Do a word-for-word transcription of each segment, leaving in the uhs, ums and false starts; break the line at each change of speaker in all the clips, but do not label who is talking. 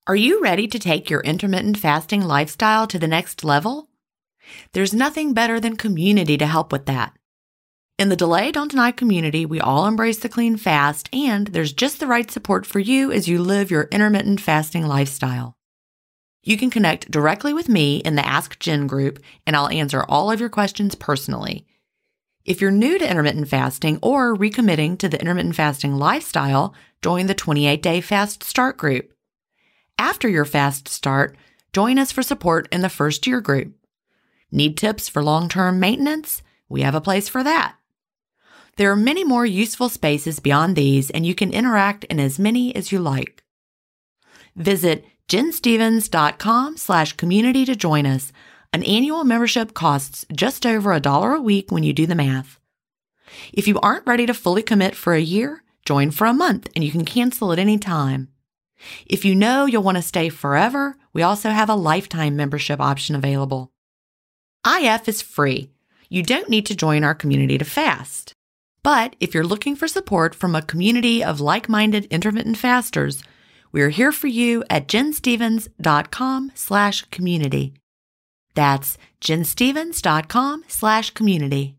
Are you ready to take your intermittent fasting lifestyle to the next level? There's nothing better than community to help with that. In the Delay Don't Deny community, we all embrace the clean fast, and there's just the right support for you as you live your intermittent fasting lifestyle. You can connect directly with me in the Ask Jen group, and I'll answer all of your questions personally. If you're new to intermittent fasting or recommitting to the intermittent fasting lifestyle, join the twenty-eight day Fast Start group. After your fast start, join us for support in the first year group. Need tips for long-term maintenance? We have a place for that. There are many more useful spaces beyond these, and you can interact in as many as you like. Visit jenstevens.com slash community to join us. An annual membership costs just over a dollar a week when you do the math. If you aren't ready to fully commit for a year, join for a month and you can cancel at any time. If you know you'll want to stay forever, we also have a lifetime membership option available. I F is free. You don't need to join our community to fast. But if you're looking for support from a community of like-minded intermittent fasters, we're here for you at jenstevens.com slash community. That's jenstevens.com slash community.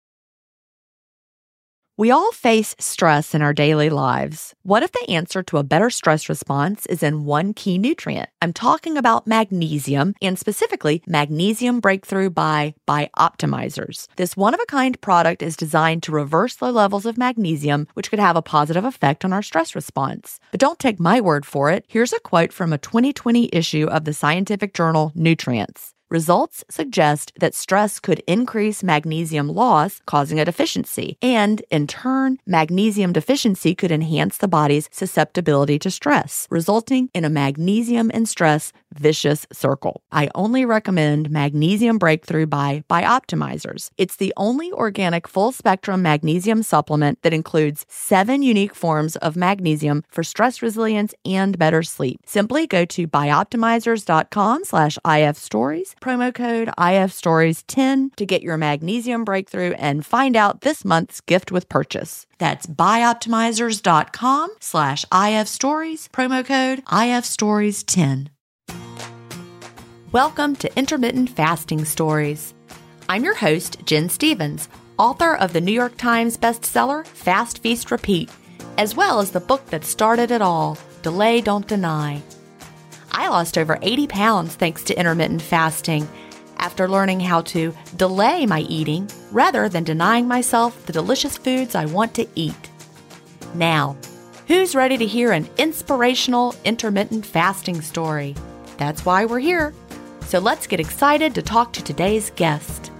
We all face stress in our daily lives. What if the answer to a better stress response is in one key nutrient? I'm talking about magnesium, and specifically Magnesium Breakthrough by Bioptimizers. This one-of-a-kind product is designed to reverse low levels of magnesium, which could have a positive effect on our stress response. But don't take my word for it. Here's a quote from a twenty twenty issue of the scientific journal Nutrients. Results suggest that stress could increase magnesium loss, causing a deficiency, and in turn, magnesium deficiency could enhance the body's susceptibility to stress, resulting in a magnesium and stress vicious circle. I only recommend Magnesium Breakthrough by Bioptimizers. It's the only organic full-spectrum magnesium supplement that includes seven unique forms of magnesium for stress resilience and better sleep. Simply go to bioptimizers.com slash ifstories, promo code I F stories ten to get your Magnesium Breakthrough and find out this month's gift with purchase. That's bioptimizers.com slash ifstories, promo code I F stories ten. Welcome to Intermittent Fasting Stories. I'm your host, Jen Stevens, author of the New York Times bestseller, Fast, Feast, Repeat, as well as the book that started it all, Delay Don't Deny. I lost over eighty pounds thanks to intermittent fasting after learning how to delay my eating rather than denying myself the delicious foods I want to eat. Now, who's ready to hear an inspirational intermittent fasting story? That's why we're here. So let's get excited to talk to today's guest.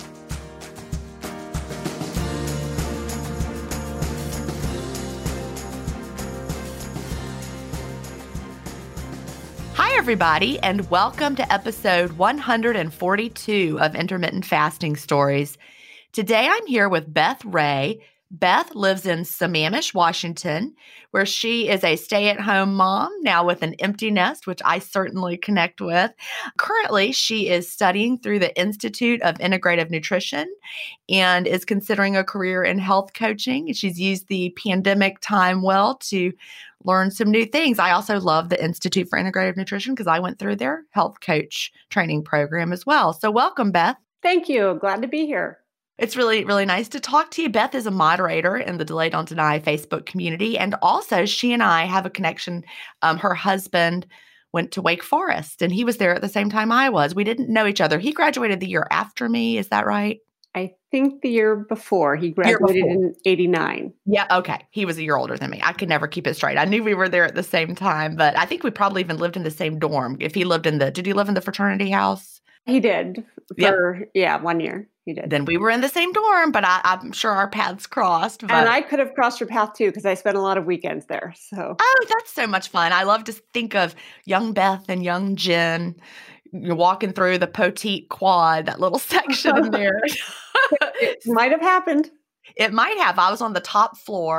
Hi, everybody, and welcome to episode one hundred forty-two of Intermittent Fasting Stories. Today, I'm here with Beth Ray. Beth lives in Sammamish, Washington, where she is a stay-at-home mom, now with an empty nest, which I certainly connect with. Currently, she is studying through the Institute of Integrative Nutrition and is considering a career in health coaching. She's used the pandemic time well to learn some new things. I also love the Institute for Integrative Nutrition because I went through their health coach training program as well. So welcome, Beth.
Thank you. Glad to be here.
It's really, really nice to talk to you. Beth is a moderator in the Delay Don't Deny Facebook community. And also, she and I have a connection. Um, her husband went to Wake Forest, and he was there at the same time I was. We didn't know each other. He graduated the year after me. Is that right?
I think the year before. He graduated before. in eighty-nine.
Yeah, okay. He was a year older than me. I could never keep it straight. I knew we were there at the same time, but I think we probably even lived in the same dorm. If he lived in the, did he live in the fraternity house?
He did for, yep. yeah, one year. He did.
Then we were in the same dorm, but I, I'm sure our paths crossed. But...
And I could have crossed your path too, because I spent a lot of weekends there. So,
oh, that's so much fun. I love to think of young Beth and young Jen. You're walking through the Poteet Quad, that little section in there.
It might have happened.
It might have. I was on the top floor,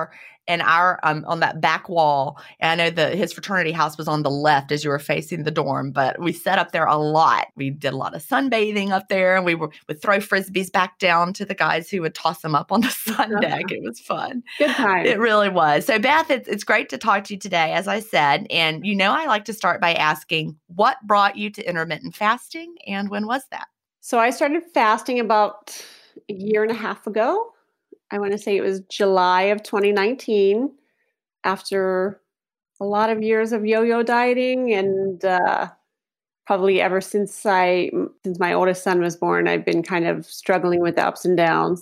and our um, on that back wall. And I know that his fraternity house was on the left as you were facing the dorm, but we sat up there a lot. We did a lot of sunbathing up there, and we were, would throw Frisbees back down to the guys who would toss them up on the sun deck. It was fun.
Good time.
It really was. So Beth, it's, it's great to talk to you today, as I said. And you know I like to start by asking, what brought you to intermittent fasting, and when was that?
So I started fasting about a year and a half ago. I want to say it was July of twenty nineteen, after a lot of years of yo-yo dieting, and uh, probably ever since I since my oldest son was born, I've been kind of struggling with the ups and downs,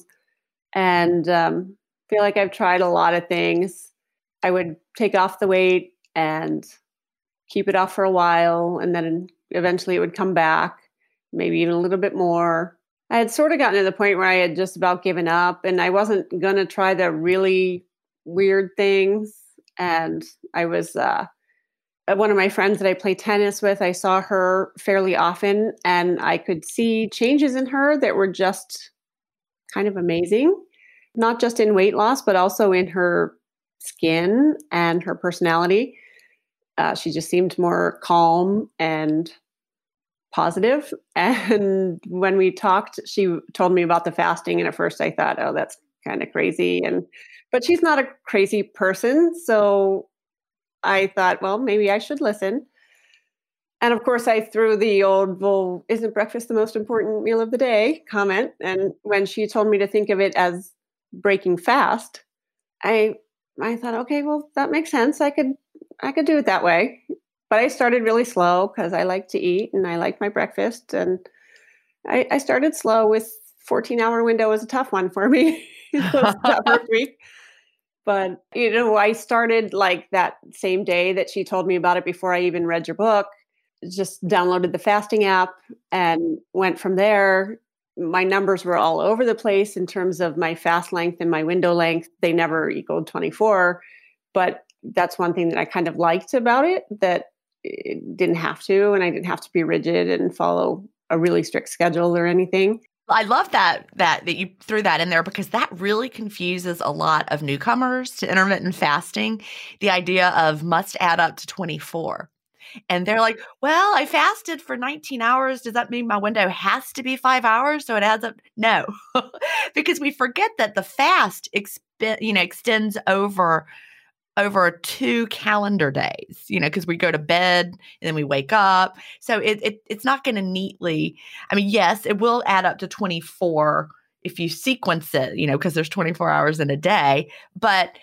and um, feel like I've tried a lot of things. I would take off the weight and keep it off for a while, and then eventually it would come back, maybe even a little bit more. I had sort of gotten to the point where I had just about given up, and I wasn't going to try the really weird things. And I was, uh, one of my friends that I play tennis with, I saw her fairly often, and I could see changes in her that were just kind of amazing, not just in weight loss, but also in her skin and her personality. Uh, she just seemed more calm and positive. And when we talked, she told me about the fasting. And at first I thought, oh, that's kind of crazy. And, but she's not a crazy person. So I thought, well, maybe I should listen. And of course I threw the old, well, isn't breakfast the most important meal of the day comment? And when she told me to think of it as breaking fast, I, I thought, okay, well, that makes sense. I could, I could do it that way. But I started really slow because I like to eat and I like my breakfast. And I, I started slow. With fourteen hour window was a tough one for me. It was that first week. But, you know, I started like that same day that she told me about it, before I even read your book, just downloaded the fasting app and went from there. My numbers were all over the place in terms of my fast length and my window length. They never equaled twenty-four. But that's one thing that I kind of liked about it, that it didn't have to, and I didn't have to be rigid and follow a really strict schedule or anything.
I love that, that, that you threw that in there, because that really confuses a lot of newcomers to intermittent fasting. The idea of must add up to twenty-four. And they're like, well, I fasted for nineteen hours. Does that mean my window has to be five hours? So it adds up? No, because we forget that the fast exp- you know, extends over over two calendar days, you know, because we go to bed and then we wake up. So it, it it's not going to neatly, I mean, yes, it will add up to twenty-four if you sequence it, you know, because there's twenty-four hours in a day, but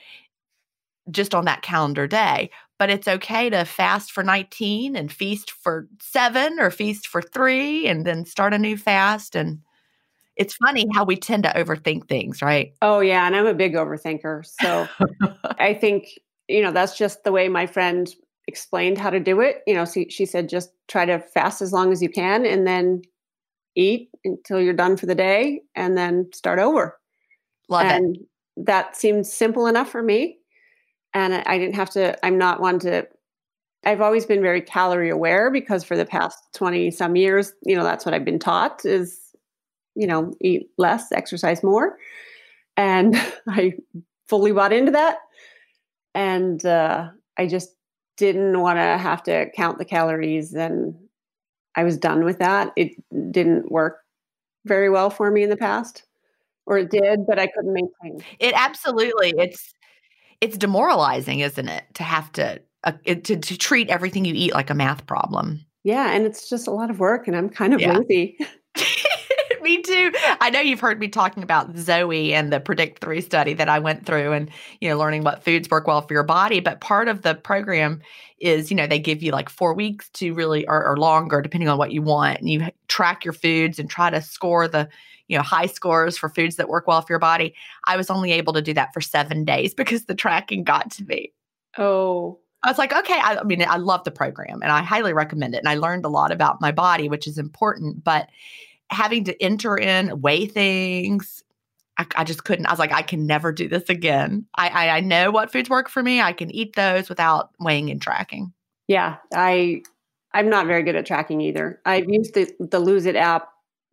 just on that calendar day. But it's okay to fast for nineteen and feast for seven, or feast for three and then start a new fast. And it's funny how we tend to overthink things, right?
Oh, yeah. And I'm a big overthinker. So I think, you know, that's just the way my friend explained how to do it. You know, she, she said, just try to fast as long as you can and then eat until you're done for the day and then start over.
Love
and
it.
That seemed simple enough for me. And I, I didn't have to, I'm not one to, I've always been very calorie aware, because for the past twenty some years, you know, that's what I've been taught is, you know, eat less, exercise more. And I fully bought into that. And uh, I just didn't want to have to count the calories. And I was done with that. It didn't work very well for me in the past, or it did, but I couldn't maintain.
It absolutely, it's, it's demoralizing, isn't it? To have to, uh, it, to, to treat everything you eat like a math problem.
Yeah. And it's just a lot of work, and I'm kind of
Yeah.
lazy.
Me too. I know you've heard me talking about Zoe and the Predict three study that I went through, and, you know, learning what foods work well for your body. But part of the program is, you know, they give you like four weeks to really, or, or longer, depending on what you want. And you track your foods and try to score the, you know, high scores for foods that work well for your body. I was only able to do that for seven days because the tracking got to me.
Oh,
I was like, okay, I, I mean, I love the program and I highly recommend it. And I learned a lot about my body, which is important, but having to enter in, weigh things, I, I just couldn't. I was like, I can never do this again. I, I, I know what foods work for me. I can eat those without weighing and tracking.
Yeah, I, I'm not very good at tracking either. I've used the, the Lose It app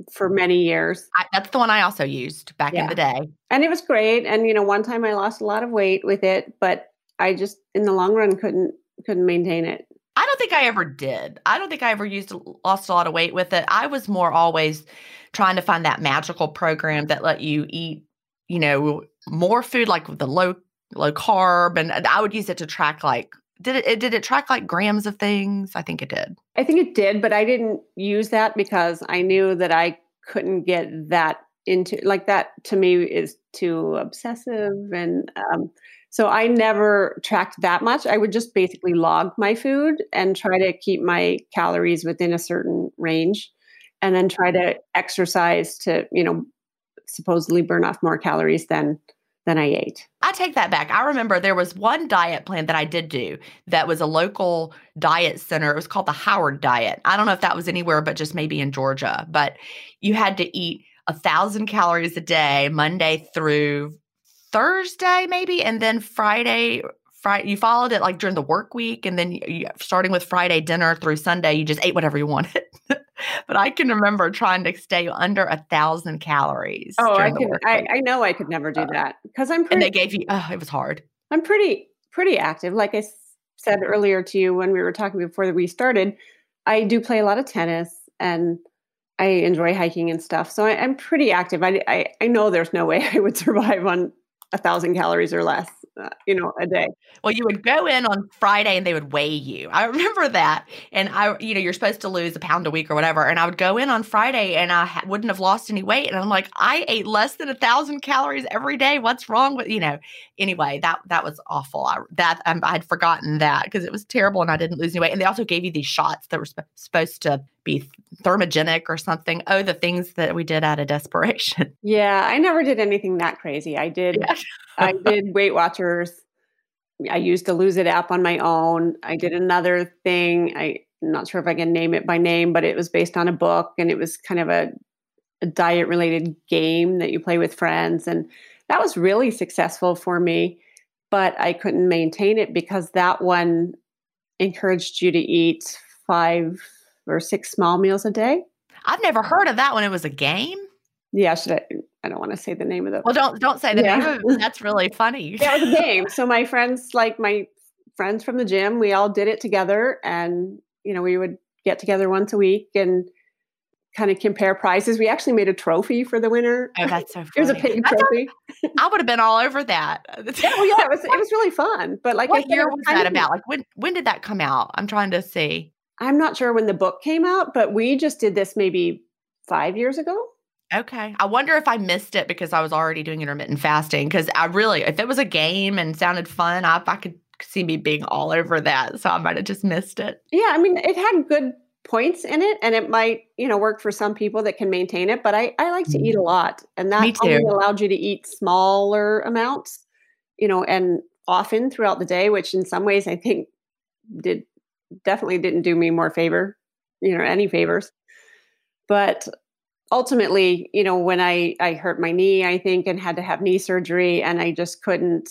for many years.
I, that's the one I also used back
Yeah.
in the day.
And it was great. And, you know, one time I lost a lot of weight with it, but I just, in the long run, couldn't couldn't maintain it.
I don't think I ever did. I don't think I ever used lost a lot of weight with it. I was more always trying to find that magical program that let you eat, you know, more food, like the low low carb, and I would use it to track like did it did it track like grams of things? I think it did.
I think it did, but I didn't use that because I knew that I couldn't get that into like that. To me, is too obsessive, and um, so I never tracked that much. I would just basically log my food and try to keep my calories within a certain range, and then try to exercise to, you know, supposedly burn off more calories than than I ate.
I take that back. I remember there was one diet plan that I did do that was a local diet center. It was called the Howard Diet. I don't know if that was anywhere, but just maybe in Georgia. But you had to eat a thousand calories a day, Monday through Thursday, maybe, and then Friday. Friday, you followed it like during the work week, and then you, you, starting with Friday dinner through Sunday, you just ate whatever you wanted. But I can remember trying to stay under a thousand calories.
Oh, I could. I, I know I could never do that because I'm. Pretty,
and they gave you. Oh, it was hard.
I'm pretty pretty active. Like I said earlier to you when we were talking before we started, I do play a lot of tennis and I enjoy hiking and stuff. So I, I'm pretty active. I, I I know there's no way I would survive on a thousand calories or less, uh, you know, a day.
Well, you would go in on Friday and they would weigh you. I remember that. And I, you know, you're supposed to lose a pound a week or whatever. And I would go in on Friday and I ha- wouldn't have lost any weight. And I'm like, I ate less than a thousand calories every day. What's wrong with, you know, anyway, that, that was awful. I, that um, I'd forgotten that because it was terrible and I didn't lose any weight. And they also gave you these shots that were sp- supposed to be thermogenic or something. Oh, the things that we did out of desperation.
Yeah. I never did anything that crazy. I did, yeah. I did Weight Watchers. I used the Lose It app on my own. I did another thing. I, I'm not sure if I can name it by name, but it was based on a book and it was kind of a, a diet related game that you play with friends. And that was really successful for me, but I couldn't maintain it because that one encouraged you to eat five or six small meals a day.
I've never heard of that when it was a game.
Yeah, should I? I don't want to say the name of the.
Well, don't don't say the yeah. name of it. That's really funny.
Yeah, it was a game. So my friends, like my friends from the gym, we all did it together, and you know, we would get together once a week and kind of compare prices. We actually made a trophy for the winner.
Oh, that's so funny.
It was a pig trophy.
I would have been all over that.
yeah, well, yeah, it was. It was really fun. But like,
what year was that about? Like, when when did that come out? I'm trying to see.
I'm not sure when the book came out, but we just did this maybe five years ago.
Okay. I wonder if I missed it because I was already doing intermittent fasting. Because I really, if it was a game and sounded fun, I, I could see me being all over that. So I might have just missed it.
Yeah. I mean, it had good points in it and it might, you know, work for some people that can maintain it. But I, I like to eat a lot. And that only allowed you to eat smaller amounts, you know, and often throughout the day, which in some ways I think did definitely didn't do me more favor, you know, any favors. But ultimately, you know, when I, I hurt my knee, I think, and had to have knee surgery, and I just couldn't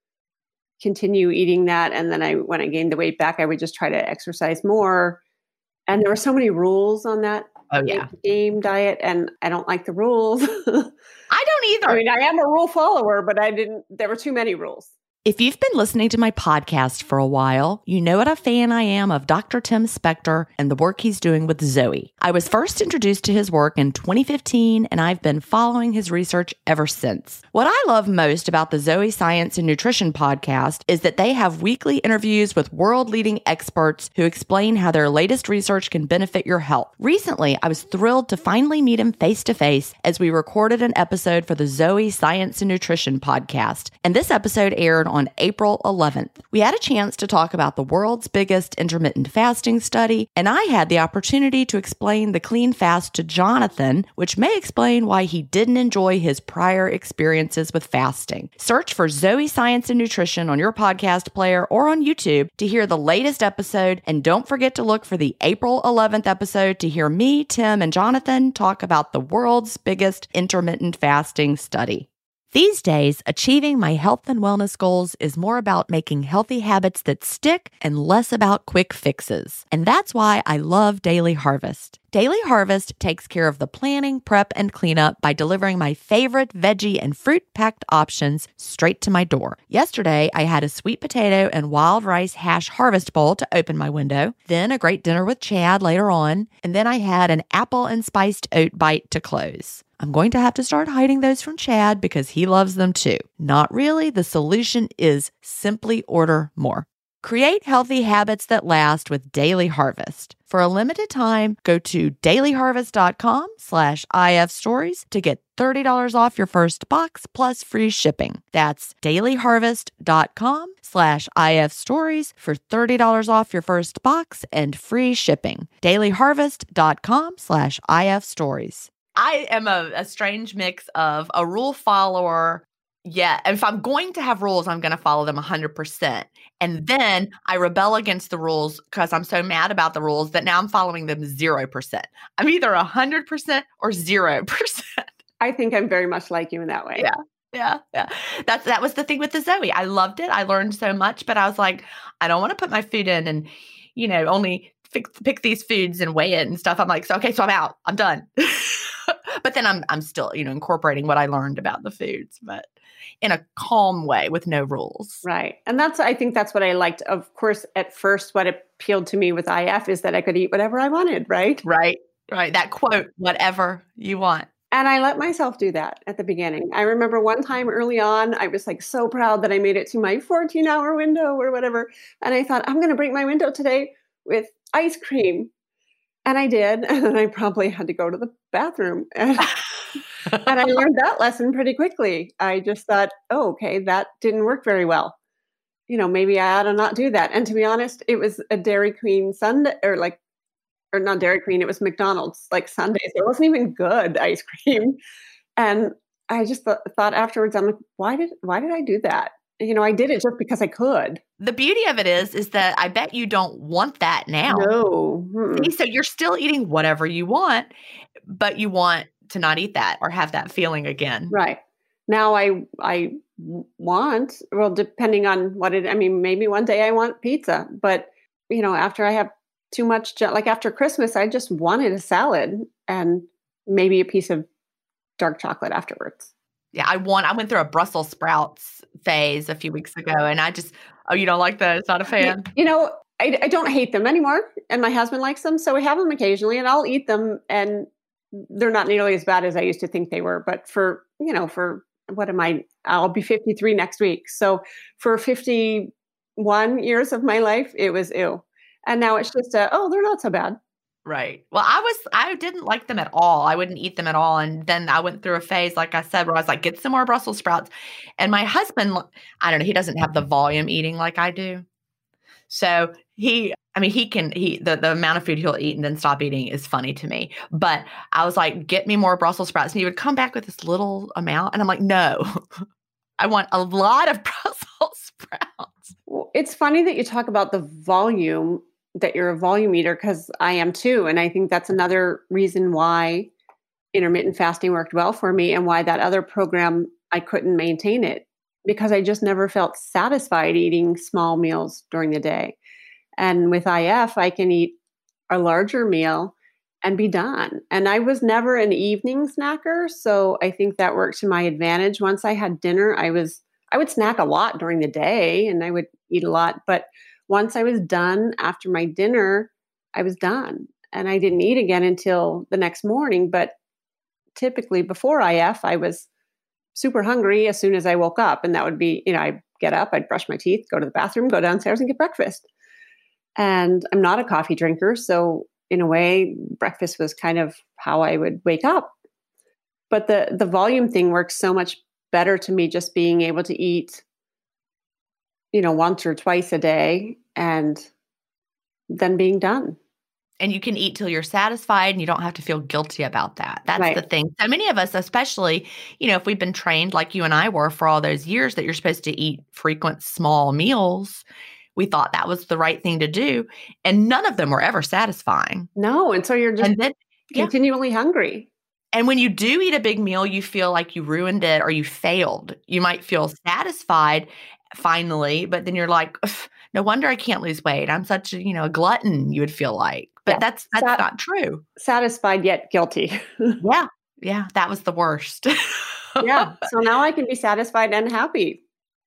continue eating that. And then I, when I gained the weight back, I would just try to exercise more. And there were so many rules on that
oh, yeah.
game diet, and I don't like the rules.
I don't either.
I mean, I am a rule follower, but I didn't, there were too many rules.
If you've been listening to my podcast for a while, you know what a fan I am of Doctor Tim Spector and the work he's doing with Zoe. I was first introduced to his work in twenty fifteen, and I've been following his research ever since. What I love most about the Zoe Science and Nutrition podcast is that they have weekly interviews with world-leading experts who explain how their latest research can benefit your health. Recently, I was thrilled to finally meet him face-to-face as we recorded an episode for the Zoe Science and Nutrition podcast, and this episode aired on April eleventh. We had a chance to talk about the world's biggest intermittent fasting study, and I had the opportunity to explain the clean fast to Jonathan, which may explain why he didn't enjoy his prior experiences with fasting. Search for Zoe Science and Nutrition on your podcast player or on YouTube to hear the latest episode, and don't forget to look for the April eleventh episode to hear me, Tim, and Jonathan talk about the world's biggest intermittent fasting study. These days, achieving my health and wellness goals is more about making healthy habits that stick and less about quick fixes. And that's why I love Daily Harvest. Daily Harvest takes care of the planning, prep, and cleanup by delivering my favorite veggie and fruit-packed options straight to my door. Yesterday, I had a sweet potato and wild rice hash harvest bowl to open my window, then a great dinner with Chad later on, and then I had an apple and spiced oat bite to close. I'm going to have to start hiding those from Chad because he loves them too. Not really. The solution is simply order more. Create healthy habits that last with Daily Harvest. For a limited time, go to dailyharvest.com slash IF stories to get thirty dollars off your first box plus free shipping. That's dailyharvest.com slash IF stories for thirty dollars off your first box and free shipping. dailyharvest.com slash IF stories. I am a, a strange mix of a rule follower. Yeah. If I'm going to have rules, I'm going to follow them one hundred percent. And then I rebel against the rules because I'm so mad about the rules that now I'm following them zero percent. I'm either one hundred percent or zero percent.
I think I'm very much like you in that way.
Yeah. Yeah. Yeah. That's, that was the thing with the Zoe. I loved it. I learned so much, but I was like, I don't want to put my food in and, you know, only pick, pick these foods and weigh it and stuff. I'm like, so, okay, so I'm out. I'm done. But then I'm I'm still, you know, incorporating what I learned about the foods, but in a calm way with no rules.
Right. And that's, I think that's what I liked. Of course, at first, what appealed to me with I F is that I could eat whatever I wanted, right?
Right. Right. That quote, whatever you want.
And I let myself do that at the beginning. I remember one time early on, I was like so proud that I made it to my fourteen hour window or whatever. And I thought, I'm going to break my window today with ice cream. And I did. And then I probably had to go to the bathroom. And, and I learned that lesson pretty quickly. I just thought, oh, okay, that didn't work very well. You know, maybe I ought to not do that. And to be honest, it was a Dairy Queen Sunday, or like, or not Dairy Queen, it was McDonald's, like Sundays. It wasn't even good ice cream. And I just th- thought afterwards, I'm like, why did, why did I do that? You know, I did it just because I could.
The beauty of it is, is that I bet you don't want that now.
No.
See, so you're still eating whatever you want, but you want to not eat that or have that feeling again.
Right. Now I, I want, well, depending on what it, I mean, maybe one day I want pizza, but you know, after I have too much, like after Christmas, I just wanted a salad and maybe a piece of dark chocolate afterwards.
Yeah, I want, I went through a Brussels sprouts phase a few weeks ago and I just, oh, you don't like those? Not a fan?
You know, I, I don't hate them anymore. And my husband likes them. So we have them occasionally and I'll eat them. And they're not nearly as bad as I used to think they were. But for, you know, for what am I, I'll be fifty-three next week. So for fifty-one years of my life, it was ew. And now it's just, a, oh, they're not so bad.
Right. Well, I was, I didn't like them at all. I wouldn't eat them at all. And then I went through a phase, like I said, where I was like, get some more Brussels sprouts. And my husband, I don't know, he doesn't have the volume eating like I do. So he, I mean, he can, he, the, the amount of food he'll eat and then stop eating is funny to me. But I was like, get me more Brussels sprouts. And he would come back with this little amount. And I'm like, no, I want a lot of Brussels sprouts.
Well, it's funny that you talk about the volume, that you're a volume eater, because I am too. And I think that's another reason why intermittent fasting worked well for me and why that other program, I couldn't maintain it, because I just never felt satisfied eating small meals during the day. And with I F, I can eat a larger meal and be done. And I was never an evening snacker. So I think that worked to my advantage. Once I had dinner, I was, I would snack a lot during the day and I would eat a lot, but once I was done after my dinner, I was done. And I didn't eat again until the next morning. But typically before I F, I was super hungry as soon as I woke up. And that would be, you know, I'd get up, I'd brush my teeth, go to the bathroom, go downstairs and get breakfast. And I'm not a coffee drinker. So in a way, breakfast was kind of how I would wake up. But the, the volume thing works so much better to me, just being able to eat, you know, once or twice a day and then being done.
And you can eat till you're satisfied and you don't have to feel guilty about that. That's
Right.
the thing. So many of us, especially, you know, if we've been trained like you and I were for all those years that you're supposed to eat frequent small meals, we thought that was the right thing to do. And none of them were ever satisfying.
No. And so you're just
And then, yeah.
continually hungry.
And when you do eat a big meal, you feel like you ruined it or you failed. You might feel satisfied finally, but then you're like, no wonder I can't lose weight. I'm such a, you know, a glutton, you would feel like. But
Yeah.
that's that's
Sat-
not true.
Satisfied yet guilty.
Yeah. Yeah. That was the worst.
Yeah. So now I can be satisfied and happy.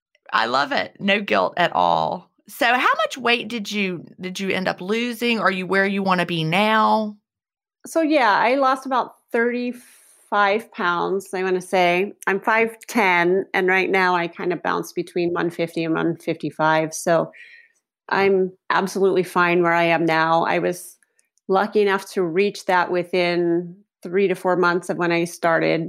I love it. No guilt at all. So how much weight did you did you end up losing? Are you where you want to be now?
So yeah, I lost about thirty-five pounds, I want to say. I'm five ten, and right now I kind of bounce between one fifty and one fifty-five. So I'm absolutely fine where I am now. I was lucky enough to reach that within three to four months of when I started.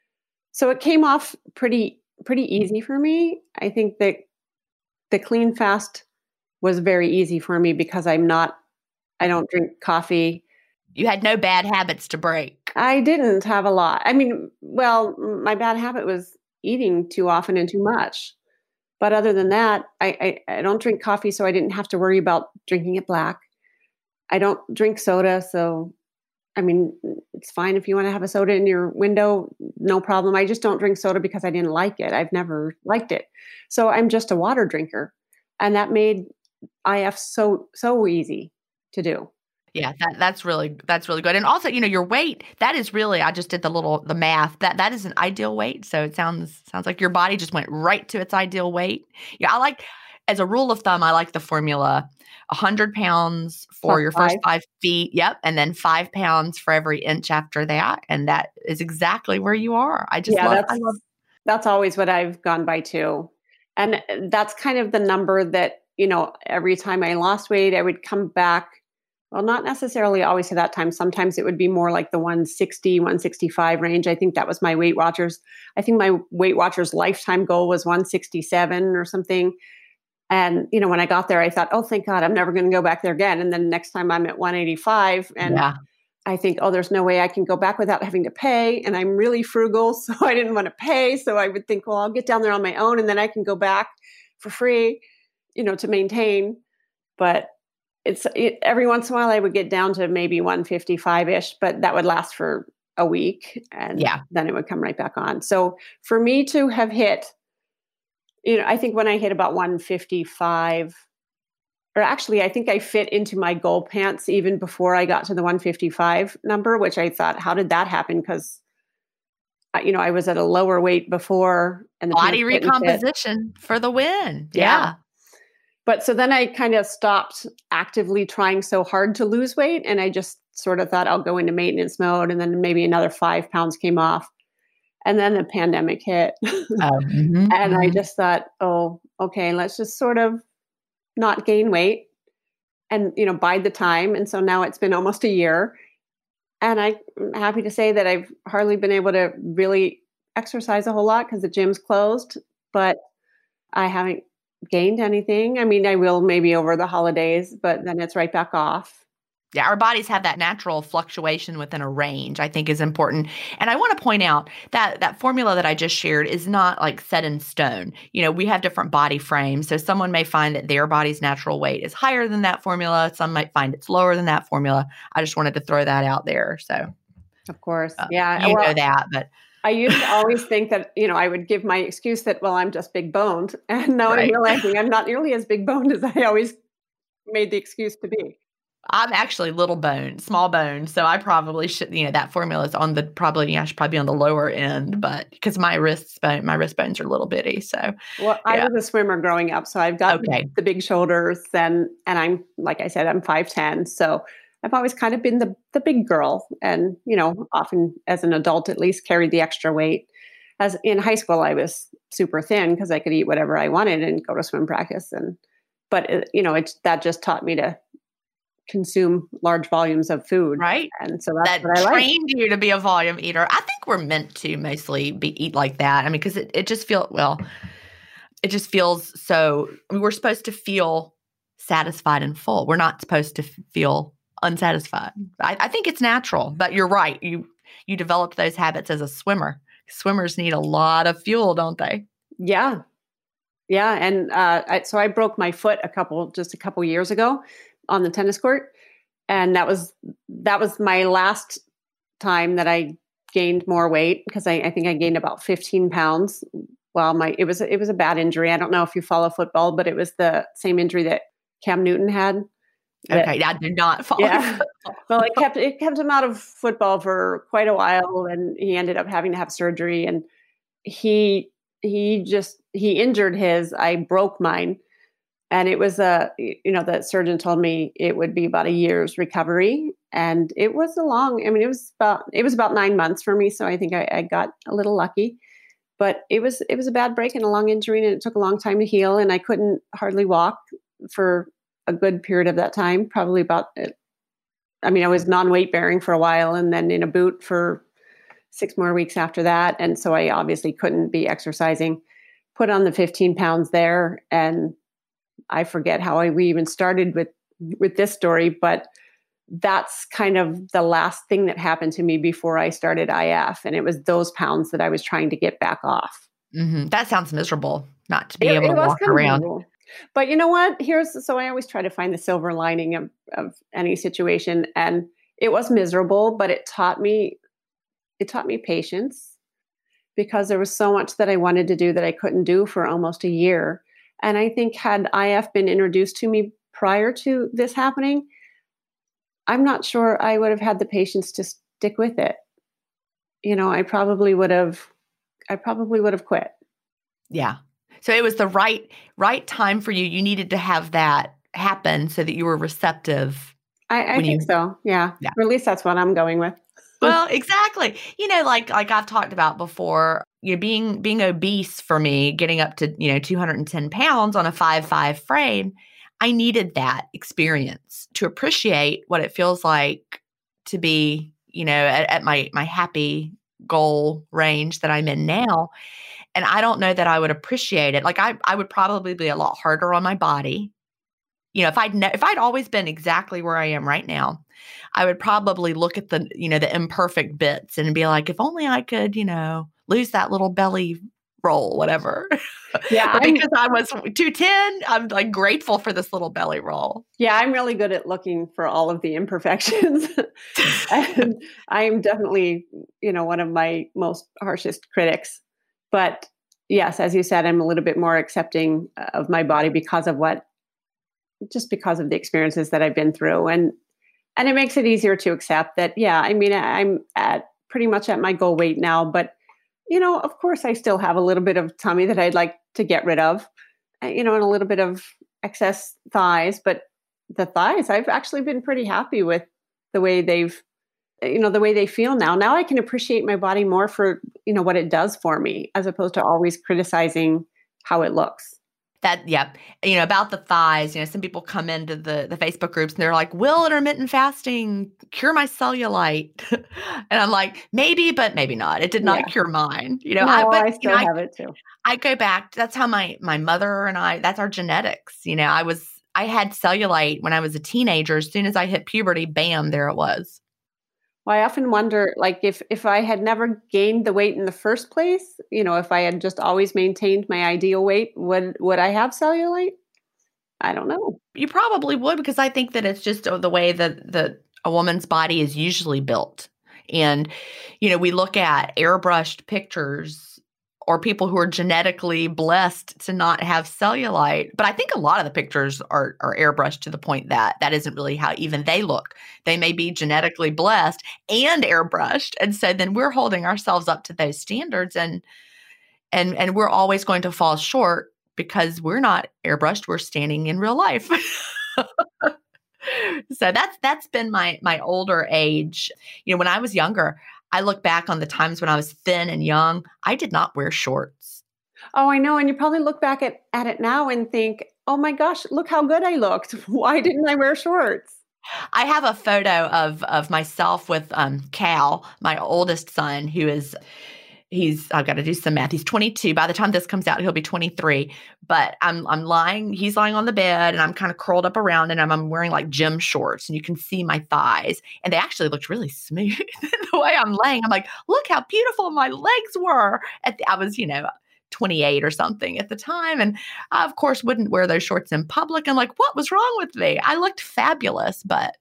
So it came off pretty pretty easy for me. I think that the clean fast was very easy for me because I'm not, I don't drink coffee.
You had no bad habits to break.
I didn't have a lot. I mean, well, my bad habit was eating too often and too much. But other than that, I, I, I don't drink coffee, so I didn't have to worry about drinking it black. I don't drink soda, so I mean, it's fine if you want to have a soda in your window, no problem. I just don't drink soda because I didn't like it. I've never liked it. So I'm just a water drinker. And that made I F so, so easy to do.
Yeah, that that's really that's really good. And also, you know, your weight, that is really, I just did the little the math. That that is an ideal weight. So it sounds sounds like your body just went right to its ideal weight. Yeah, I like, as a rule of thumb, I like the formula one hundred pounds for
Plus
your
five.
first five feet. Yep. And then five pounds for every inch after that. And that is exactly where you are. I just
Yeah,
love,
that's
I love.
that's always what I've gone by too. And that's kind of the number that, you know, every time I lost weight, I would come back. Well, not necessarily always at that time. Sometimes it would be more like the one sixty, one sixty-five range. I think that was my Weight Watchers. I think my Weight Watchers lifetime goal was one sixty-seven or something. And, you know, when I got there, I thought, oh, thank God, I'm never going to go back there again. And then next time I'm at one eighty-five and
Yeah.
I think, oh, there's no way I can go back without having to pay. And I'm really frugal, so I didn't want to pay. So I would think, well, I'll get down there on my own and then I can go back for free, you know, to maintain. But it's it, every once in a while I would get down to maybe one fifty-five-ish, but that would last for a week and
Yeah.
then it would come right back on. So for me to have hit, you know, I think when I hit about one fifty-five, or actually I think I fit into my goal pants even before I got to the one fifty-five number, which I thought, how did that happen? Because, you know, I was at a lower weight before. And the
Body
pants didn't fit.
recomposition for the win.
Yeah.
Yeah.
But so then I kind of stopped actively trying so hard to lose weight. And I just sort of thought I'll go into maintenance mode. And then maybe another five pounds came off. And then the pandemic hit.
Oh, mhm,
and I
mhm.
just thought, oh, okay, let's just sort of not gain weight and, you know, bide the time. And so now it's been almost a year. And I'm happy to say that I've hardly been able to really exercise a whole lot because the gym's closed. But I haven't gained anything. I mean, I will maybe over the holidays, but then it's right back off.
Yeah, our bodies have that natural fluctuation within a range, I think is important. And I want to point out that that formula that I just shared is not like set in stone. You know, we have different body frames. So someone may find that their body's natural weight is higher than that formula. Some might find it's lower than that formula. I just wanted to throw that out there. So,
Of course.
uh,
Yeah.
you
well,
know that, but
I used to always think that, you know, I would give my excuse that, well, I'm just big boned. And now
Right.
I'm realizing I'm not nearly as big boned as I always made the excuse to be.
I'm actually little bone, small bone. So I probably should, you know, that formula is on the probably, I should probably be on the lower end, but because my wrists, bone, my wrist bones are little bitty. So,
Well, I
yeah.
was a swimmer growing up, so I've got
Okay.
the big shoulders and, and I'm, like I said, I'm five ten. So I've always kind of been the, the big girl and, you know, often as an adult, at least carried the extra weight. As in high school, I was super thin because I could eat whatever I wanted and go to swim practice. And, but it, you know, it, that just taught me to consume large volumes of food.
Right.
And so that's
That
what I like.
trained you to be a volume eater. I think we're meant to mostly be eat like that. I mean, because it, it just feels, well, it just feels so, I mean, we're supposed to feel satisfied and full. We're not supposed to f- feel unsatisfied. I, I think it's natural, but you're right. You, you developed those habits as a swimmer. Swimmers need a lot of fuel, don't they?
Yeah. Yeah. And uh, I, so I broke my foot a couple, just a couple years ago on the tennis court. And that was, that was my last time that I gained more weight because I, I think I gained about fifteen pounds. Well, my it was it was a bad injury. I don't know if you follow football, but it was the same injury that Cam Newton had. That,
okay, I do not follow
yeah.
football.
Well, it kept it kept him out of football for quite a while, and he ended up having to have surgery. And he he just he injured his. I broke mine, and it was a you know the surgeon told me it would be about a year's recovery, and it was a long. I mean, it was about it was about nine months for me. So I think I, I got a little lucky. But it was it was a bad break and a long injury, and it took a long time to heal. And I couldn't hardly walk for a good period of that time. Probably about, I mean, I was non-weight bearing for a while, and then in a boot for six more weeks after that. And so I obviously couldn't be exercising. Put on the fifteen pounds there, and I forget how I, we even started with with this story, but that's kind of the last thing that happened to me before I started I F. And it was those pounds that I was trying to get back off.
Mm-hmm. That sounds miserable, not to be
It,
able
it
to
was
walk
kind of
around.
miserable. But you know what? Here's, so I always try to find the silver lining of, of any situation. And it was miserable, but it taught me, it taught me patience, because there was so much that I wanted to do that I couldn't do for almost a year. And I think had I F been introduced to me prior to this happening, I'm not sure I would have had the patience to stick with it. You know, I probably would have, I probably would have quit.
Yeah. So it was the right, right time for you. You needed to have that happen so that you were receptive.
I, I think
you,
so. Yeah.
yeah.
Or at least that's what I'm going with.
Well, exactly. You know, like, like I've talked about before, you know, being, being obese for me, getting up to, you know, two hundred ten pounds on a five five frame, I needed that experience to appreciate what it feels like to be, you know, at, at my, my happy goal range that I'm in now. And I don't know that I would appreciate it. Like I, I would probably be a lot harder on my body. You know, if I'd, ne- if I'd always been exactly where I am right now, I would probably look at the, you know, the imperfect bits and be like, if only I could, you know, lose that little belly roll, whatever.
Yeah.
But because I was two ten, I'm like grateful for this little belly roll.
Yeah, I'm really good at looking for all of the imperfections. And I am definitely, you know, one of my most harshest critics. But yes, as you said, I'm a little bit more accepting of my body because of what, just because of the experiences that I've been through. And, and it makes it easier to accept that, yeah, I mean, I'm at pretty much at my goal weight now, but you know, of course I still have a little bit of tummy that I'd like to get rid of, you know, and a little bit of excess thighs, but the thighs, I've actually been pretty happy with the way they've, you know, the way they feel now. Now I can appreciate my body more for, you know, what it does for me, as opposed to always criticizing how it looks.
That, yeah. You know, about the thighs, you know, some people come into the, the Facebook groups and they're like, will intermittent fasting cure my cellulite? And I'm like, maybe, but maybe not. It did not
Yeah.
cure mine. You know,
No,
I, but,
I still
you know,
have
I,
it too.
I go back. That's how my, my mother and I, that's our genetics. You know, I was, I had cellulite when I was a teenager. As soon as I hit puberty, bam, there it was.
Well, I often wonder, like, if, if I had never gained the weight in the first place, you know, if I had just always maintained my ideal weight, would would I have cellulite? I don't know.
You probably would, because I think that it's just the way that, that a woman's body is usually built. And, you know, we look at airbrushed pictures or people who are genetically blessed to not have cellulite. But I think a lot of the pictures are, are airbrushed to the point that that isn't really how even they look. They may be genetically blessed and airbrushed. And so then we're holding ourselves up to those standards, and and and we're always going to fall short because we're not airbrushed. We're standing in real life. So that's that's been my my older age. You know, when I was younger, I look back on the times when I was thin and young, I did not wear shorts.
Oh, I know. And you probably look back at, at it now and think, oh my gosh, look how good I looked. Why didn't I wear shorts?
I have a photo of of myself with um, Cal, my oldest son, who is, he's, I've got to do some math. He's twenty-two. By the time this comes out, he'll be twenty-three. But I'm I'm lying, he's lying on the bed, and I'm kind of curled up around, and I'm, I'm wearing like gym shorts, and you can see my thighs. And they actually looked really smooth. The way I'm laying, I'm like, look how beautiful my legs were. At the, I was, you know, twenty-eight or something at the time. And I, of course, wouldn't wear those shorts in public. And like, what was wrong with me? I looked fabulous, but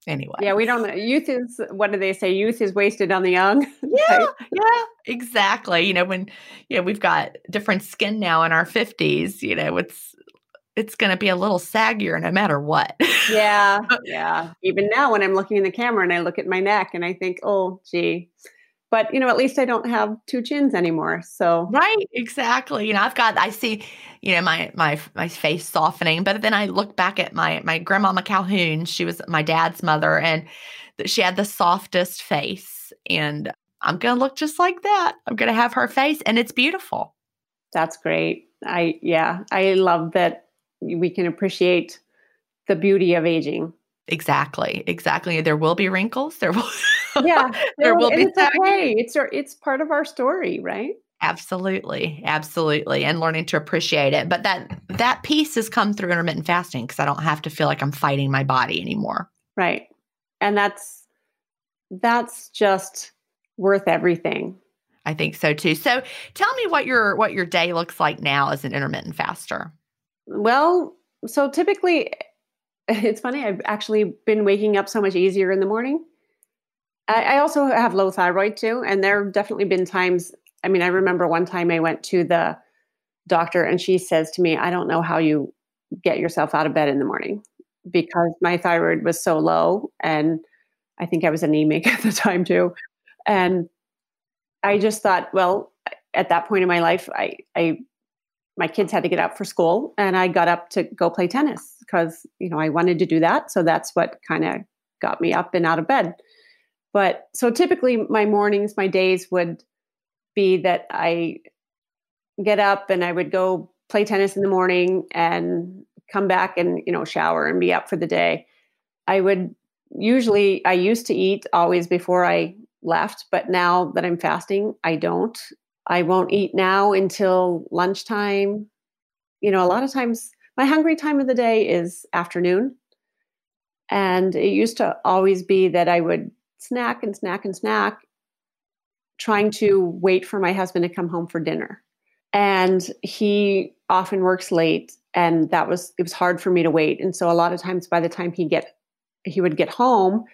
Anyway.
Yeah, we don't know. Youth is, what do they say? Youth is wasted on the young.
Yeah,
Right?
yeah, exactly. You know, when, you know, we've got different skin now in our fifties, you know, it's it's gonna be a little saggier no matter what.
Yeah, yeah. Even now when I'm looking in the camera and I look at my neck and I think, "Oh, gee." But, you know, at least I don't have two chins anymore, so
Right, exactly. You know, I've got I see, you know, my my my face softening, but then I look back at my my grandmama Calhoun. She was my dad's mother, and th- she had the softest face, and I'm gonna look just like that. I'm gonna have her face, and it's beautiful.
that's great. I yeah, I love that we can appreciate the beauty of aging.
Exactly, exactly. There will be wrinkles. There will
Yeah, there
there
will,
will
and
be
it's
saggy.
okay. It's our it's part of our story, right?
Absolutely, absolutely, and learning to appreciate it. But that that piece has come through intermittent fasting because I don't have to feel like I'm fighting my body anymore.
Right. And that's that's just worth everything.
I think so too. So tell me what your what your day looks like now as an intermittent faster.
Well, so typically it's funny, I've actually been waking up so much easier in the morning. I, I also have low thyroid too, and there have definitely been times. I mean, I remember one time I went to the doctor and she says to me, "I don't know how you get yourself out of bed in the morning because my thyroid was so low." And I think I was anemic at the time too. And I just thought, well, at that point in my life, I, I, my kids had to get up for school, and I got up to go play tennis because you know I wanted to do that. So that's what kind of got me up and out of bed. But so typically, my mornings, my days would be that I get up and I would go play tennis in the morning and come back and you know shower and be up for the day. I would usually I used to eat always before I left, but now that I'm fasting, I don't. I won't eat now until lunchtime. You know, a lot of times my hungry time of the day is afternoon. And it used to always be that I would snack and snack and snack, trying to wait for my husband to come home for dinner. And he often works late, and that was it was hard for me to wait. And so a lot of times by the time he get he would get home,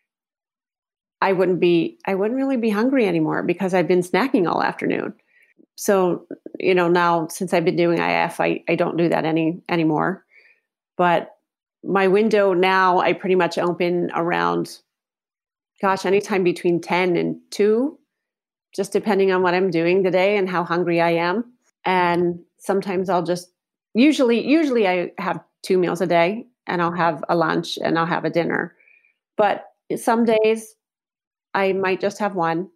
I wouldn't be I wouldn't really be hungry anymore because I've been snacking all afternoon. So, you know, now since I've been doing I F, I, I don't do that any anymore. But my window now I pretty much open around, gosh, anytime between ten and two, just depending on what I'm doing today and how hungry I am. And sometimes I'll just usually usually I have two meals a day, and I'll have a lunch and I'll have a dinner. But some days I might just have one,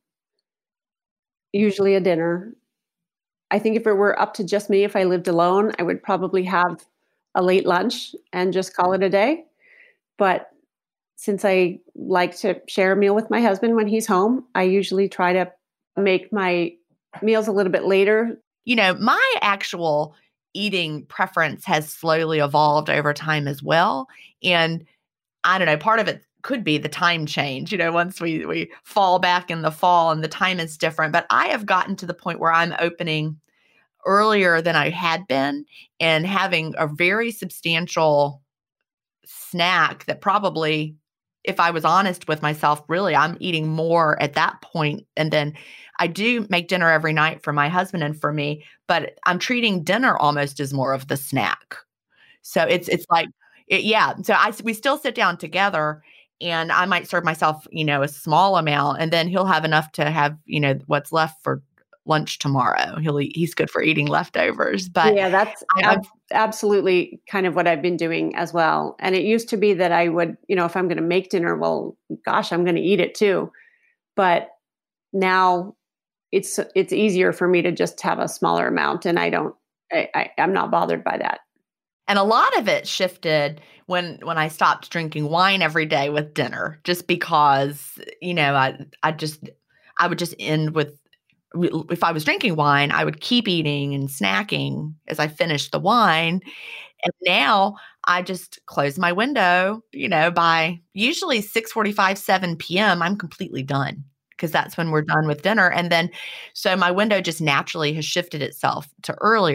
usually a dinner. I think if it were up to just me, if I lived alone, I would probably have a late lunch and just call it a day. But since I like to share a meal with my husband when he's home, I usually try to make my meals a little bit later.
You know, my actual eating preference has slowly evolved over time as well. And I don't know, part of it could be the time change, you know, once we we fall back in the fall and the time is different. But I have gotten to the point where I'm opening earlier than I had been and having a very substantial snack that probably, if I was honest with myself, really, I'm eating more at that point. And then I do make dinner every night for my husband and for me, but I'm treating dinner almost as more of the snack. So it's it's like, it, yeah. So I we still sit down together, and I might serve myself, you know, a small amount, and then he'll have enough to have, you know, what's left for lunch tomorrow. He'll eat, he's good for eating leftovers, but
Yeah, that's
I, I'm
ab- absolutely kind of what I've been doing as well. And it used to be that I would, you know, if I'm going to make dinner, well, gosh, I'm going to eat it too. But now it's it's easier for me to just have a smaller amount, and I don't, I, I, I'm not bothered by that.
and a lot of it shifted when when I stopped drinking wine every day with dinner, just because, you know, I I just I would just end with, if I was drinking wine, I would keep eating and snacking as I finished the wine. And now I just close my window, you know, by usually six forty-five, seven p.m., I'm completely done because that's when we're done with dinner. And then, so my window just naturally has shifted itself to earlier.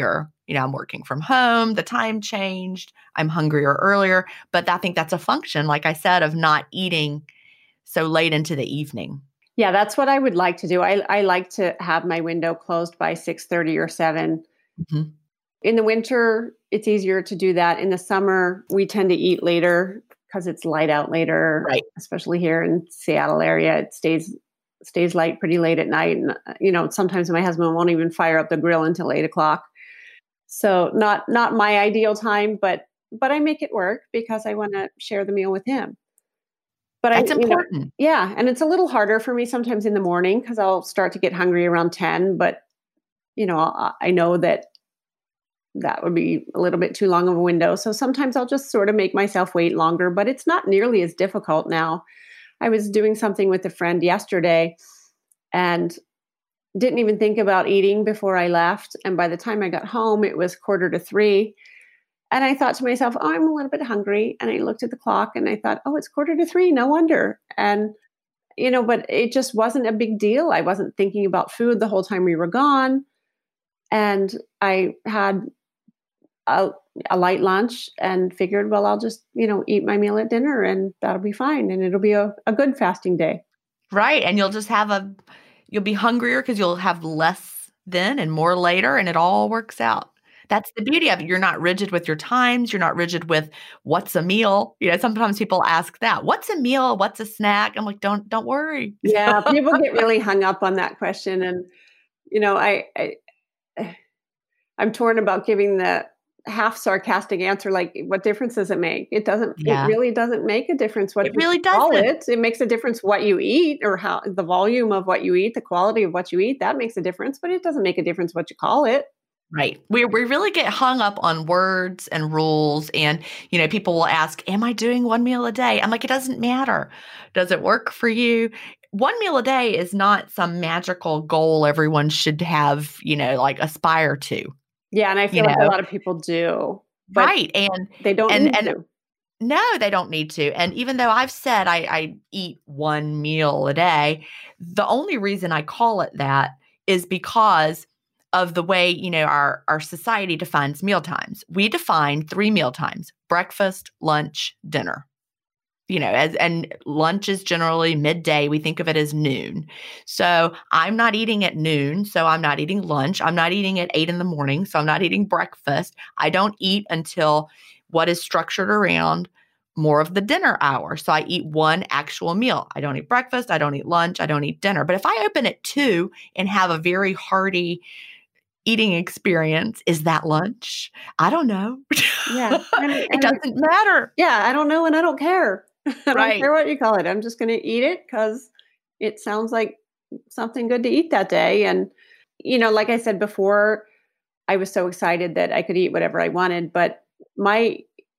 You know, I'm working from home, the time changed, I'm hungrier earlier, but I think that's a function, like I said, of not eating so late into the evening.
Yeah, that's what I would like to do. I, I like to have my window closed by six thirty or seven.
Mm-hmm.
In the winter, it's easier to do that. In the summer, we tend to eat later because it's light out later,
Right.
especially here in Seattle area. It stays stays light pretty late at night. And, you know, sometimes my husband won't even fire up the grill until eight o'clock. So not not my ideal time, but but I make it work because I want to share the meal with him. But I,
That's
you know,
important.
yeah, and it's a little harder for me sometimes in the morning because I'll start to get hungry around ten. But you know, I, I know that that would be a little bit too long of a window. So sometimes I'll just sort of make myself wait longer. But it's not nearly as difficult now. I was doing something with a friend yesterday, and didn't even think about eating before I left. And by the time I got home, it was quarter to three. And I thought to myself, oh, I'm a little bit hungry. And I looked at the clock and I thought, oh, it's quarter to three. No wonder. And, you know, but it just wasn't a big deal. I wasn't thinking about food the whole time we were gone. And I had a, a light lunch and figured, well, I'll just, you know, eat my meal at dinner and that'll be fine. And it'll be a, a good fasting day.
Right. And you'll just have a, you'll be hungrier because you'll have less then and more later, and it all works out. That's the beauty of it. You're not rigid with your times. You're not rigid with what's a meal. You know, sometimes people ask that, what's a meal? What's a snack? I'm like, don't, don't worry.
Yeah. People get really hung up on that question. And, you know, I, I, I'm torn about giving the half sarcastic answer. Like, what difference does it make? It doesn't,
Yeah.
it really doesn't make a difference what
It
you
really
call
doesn't.
it. It makes a difference what you eat or how the volume of what you eat, the quality of what you eat, that makes a difference, but it doesn't make a difference what you call it.
Right. We we really get hung up on words and rules. And, you know, people will ask, am I doing one meal a day? I'm like, it doesn't matter. Does it work for you? One meal a day is not some magical goal everyone should have, you know, like aspire to.
Yeah. And I feel
You
like
know?
a lot of people do, but
Right. And
they don't
and
need
and
to.
no, they don't need to. And even though I've said I, I eat one meal a day, the only reason I call it that is because of the way, you know, our, our society defines meal times. We define three meal times: breakfast, lunch, dinner. You know, as and lunch is generally midday. We think of it as noon. So I'm not eating at noon. So I'm not eating lunch. I'm not eating at eight in the morning. So I'm not eating breakfast. I don't eat until what is structured around more of the dinner hour. So I eat one actual meal. I don't eat breakfast. I don't eat lunch. I don't eat dinner. But if I open at two and have a very hearty eating experience, is that lunch? I don't know.
Yeah. And,
It
and
doesn't matter.
yeah, I don't know. And I don't care. I don't
Right.
care what you call it. I'm just going to eat it because it sounds like something good to eat that day. And, you know, like I said before, I was so excited that I could eat whatever I wanted, but my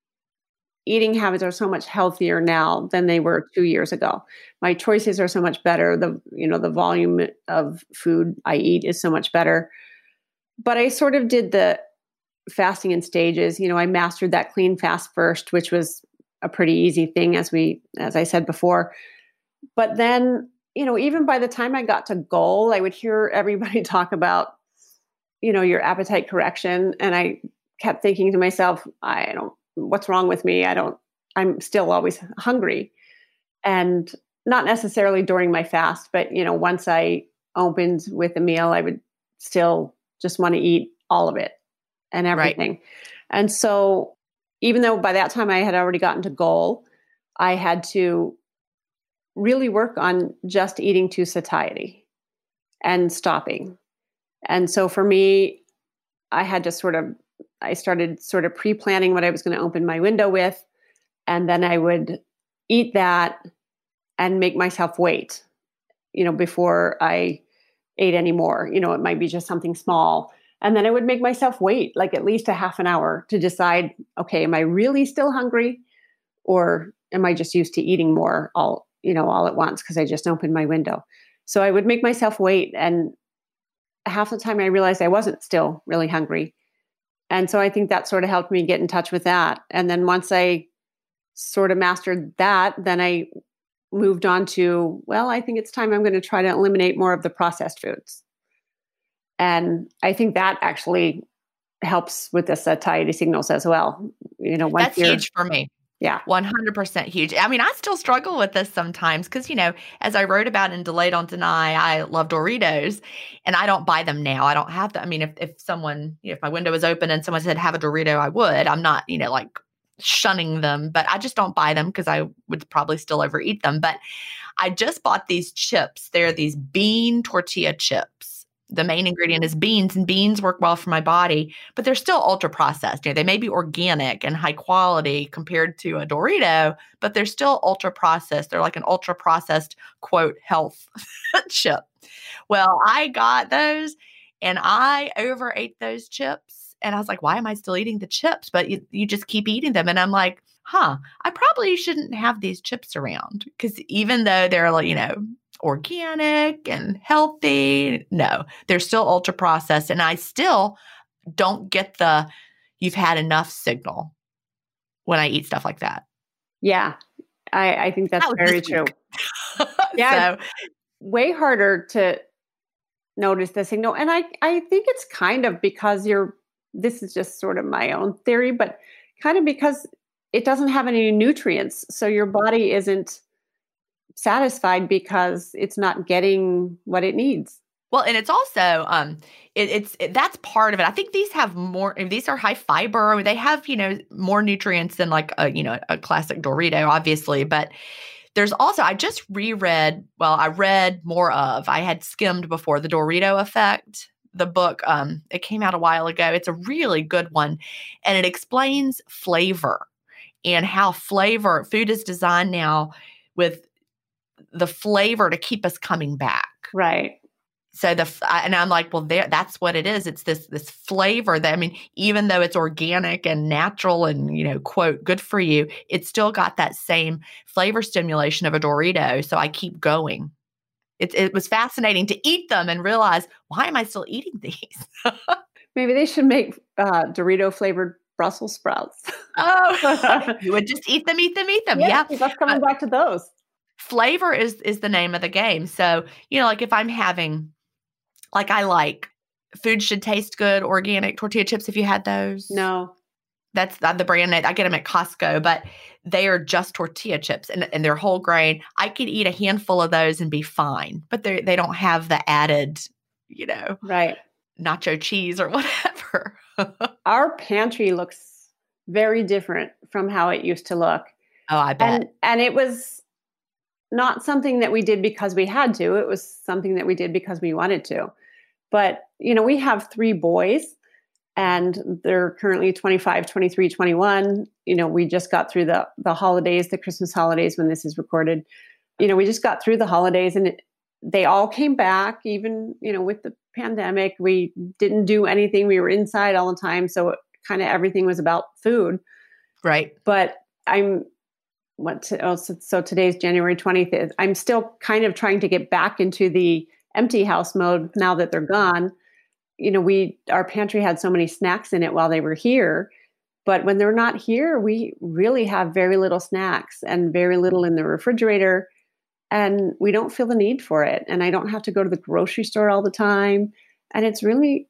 eating habits are so much healthier now than they were two years ago. My choices are so much better. The, you know, the volume of food I eat is so much better. But I sort of did the fasting in stages. You know, I mastered that clean fast first, which was a pretty easy thing, as we, as I said before. But then, you know, even by the time I got to goal, I would hear everybody talk about, you know, your appetite correction. And I kept thinking to myself, I don't, what's wrong with me? I don't, I'm still always hungry. And not necessarily during my fast, but, you know, once I opened with a meal, I would still just want to eat all of it and everything. Right. And so even though by that time I had already gotten to goal, I had to really work on just eating to satiety and stopping. And so for me, I had to sort of, I started sort of pre-planning what I was going to open my window with. And then I would eat that and make myself wait, you know, before I ate any more. You know, it might be just something small. And then I would make myself wait like at least a half an hour to decide, okay, am I really still hungry? Or am I just used to eating more all, you know, all at once because I just opened my window? So I would make myself wait. And half the time I realized I wasn't still really hungry. And so I think that sort of helped me get in touch with that. And then once I sort of mastered that, then I moved on to, well, I think it's time I'm going to try to eliminate more of the processed foods. And I think that actually helps with the satiety signals as well. You know, once
That's
you're,
huge for me.
yeah,
one hundred percent huge. I mean, I still struggle with this sometimes because, you know, as I wrote about in Delay Don't Deny, I love Doritos and I don't buy them now. I don't have them. I mean, if, if someone, you know, if my window was open and someone said, have a Dorito, I would. I'm not, you know, like shunning them, but I just don't buy them because I would probably still overeat them. But I just bought these chips. They're these bean tortilla chips. The main ingredient is beans, and beans work well for my body, but they're still ultra processed. You know, they may be organic and high quality compared to a Dorito, but they're still ultra processed. They're like an ultra processed, quote, health chip. Well, I got those and I overate those chips. And I was like, why am I still eating the chips? But you, you just keep eating them. And I'm like, huh, I probably shouldn't have these chips around because even though they're like, you know, organic and healthy, no, they're still ultra processed. And I still don't get the you've had enough signal when I eat stuff like that.
Yeah, I, I think that's
that
very true. Yeah, so, way harder to notice the signal. And I, I think it's kind of because you're, this is just sort of my own theory, but kind of because it doesn't have any nutrients. So your body isn't satisfied because it's not getting what it needs.
Well, and it's also um, it, it's it, that's part of it. I think these have more. These are high fiber. They have you know more nutrients than like a you know a classic Dorito, obviously. But there's also I just reread. Well, I read more of. I had skimmed before the Dorito Effect. The book um, it came out a while ago. It's a really good one, and it explains flavor and how flavor food is designed now with the flavor to keep us coming back.
Right.
So the, and I'm like, well, there, that's what it is. It's this, this flavor that, I mean, even though it's organic and natural and, you know, quote, good for you, it's still got that same flavor stimulation of a Dorito. So I keep going. It, it was fascinating to eat them and realize, why am I still eating these?
Maybe they should make uh, Dorito flavored Brussels sprouts.
Oh, you would just eat them, eat them, eat them.
Yeah.
Yeah.
That's coming uh, back to those.
Flavor is is the name of the game. So, you know, like if I'm having, like I like Food Should Taste Good organic tortilla chips. Have you had those?
No.
That's the brand name. I get them at Costco, but they are just tortilla chips and, and they're whole grain. I could eat a handful of those and be fine, but they they don't have the added, you know,
right,
nacho cheese or whatever.
Our pantry looks very different from how it used to look.
Oh, I bet.
And, and it was not something that we did because we had to. It was something that we did because we wanted to. But, you know, we have three boys and they're currently twenty-five, twenty-three, twenty-one. You know, we just got through the, the holidays, the Christmas holidays when this is recorded. You know, we just got through the holidays and it, they all came back, even, you know, with the pandemic. We didn't do anything. We were inside all the time. So kind of everything was about food.
Right.
But I'm, what, to, oh, so, so today's January twentieth. I'm still kind of trying to get back into the empty house mode now that they're gone. You know, we, our pantry had so many snacks in it while they were here, but when they're not here, we really have very little snacks and very little in the refrigerator, and we don't feel the need for it. And I don't have to go to the grocery store all the time. And it's really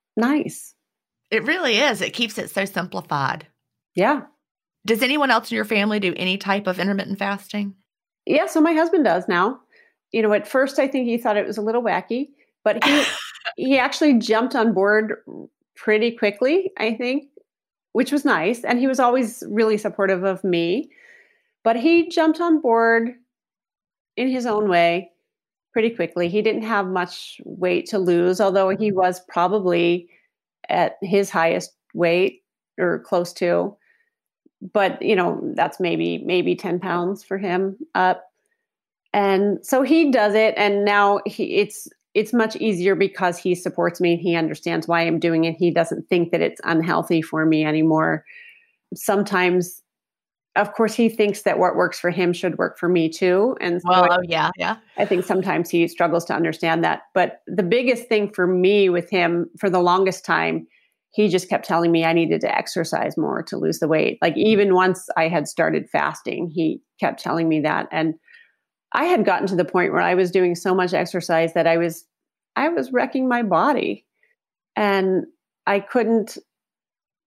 nice.
It really is. It keeps it so simplified.
Yeah.
Does anyone else in your family do any type of intermittent fasting?
Yeah. So my husband does now. You know, at first I think he thought it was a little wacky, but he he actually jumped on board pretty quickly, I think, which was nice. And he was always really supportive of me. But he jumped on board in his own way pretty quickly. He didn't have much weight to lose, although he was probably at his highest weight or close to. But, you know, that's maybe, maybe ten pounds for him up. And so he does it. And now he, it's, it's much easier because he supports me and he understands why I'm doing it. He doesn't think that it's unhealthy for me anymore. Sometimes, of course, he thinks that what works for him should work for me too. And so
well, oh, yeah, yeah.
I think sometimes he struggles to understand that. But the biggest thing for me with him for the longest time, he just kept telling me I needed to exercise more to lose the weight. Like even once I had started fasting, he kept telling me that. And I had gotten to the point where I was doing so much exercise that I was, I was wrecking my body and I couldn't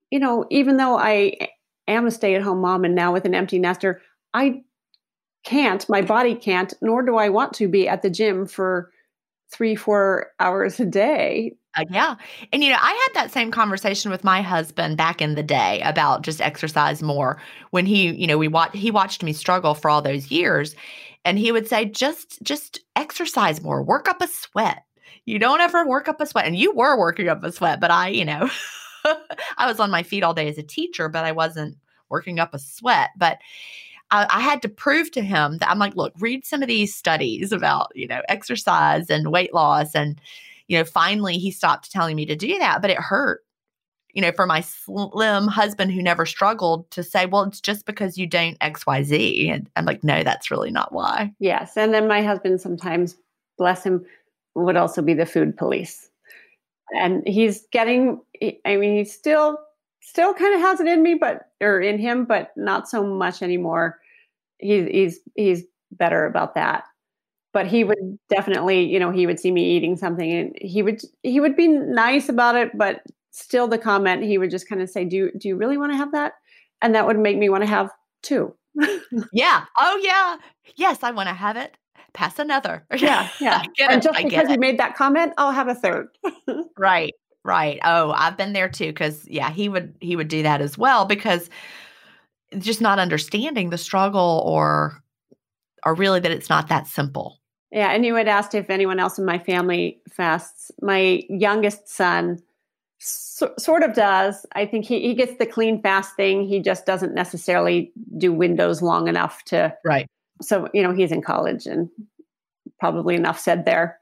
you know, even though I am a stay-at-home mom and now with an empty nester, I can't, my body can't, nor do I want to be at the gym for three, four hours a day.
Uh, yeah. And, you know, I had that same conversation with my husband back in the day about just exercise more when he, you know, we watched, he watched me struggle for all those years. And he would say, just, just exercise more, work up a sweat. You don't ever work up a sweat. And you were working up a sweat, but I, you know, I was on my feet all day as a teacher, but I wasn't working up a sweat. But I, I had to prove to him that I'm like, look, read some of these studies about, you know, exercise and weight loss. And, you know, finally he stopped telling me to do that, but it hurt, you know, for my slim husband who never struggled to say, well, it's just because you don't X, Y, Z. And I'm like, no, that's really not why.
Yes. And then my husband sometimes, bless him, would also be the food police. And he's getting, I mean, he's still, still kind of has it in me, but, or in him, but not so much anymore. He's, he's, he's better about that. But he would definitely, you know, he would see me eating something and he would, he would be nice about it, but still the comment, he would just kind of say, do you, do you really want to have that? And that would make me want to have two.
Yeah. Oh yeah. Yes. I want to have it. Pass another.
Yeah. Yeah. And just because he made that comment, I'll have a third.
Right. Right. Oh, I've been there too. Cause yeah, he would, he would do that as well because just not understanding the struggle or, or really that it's not that simple.
Yeah. And you had asked if anyone else in my family fasts. My youngest son so, sort of does. I think he, he gets the clean fast thing. He just doesn't necessarily do windows long enough to.
Right.
So, you know, he's in college and probably enough said there.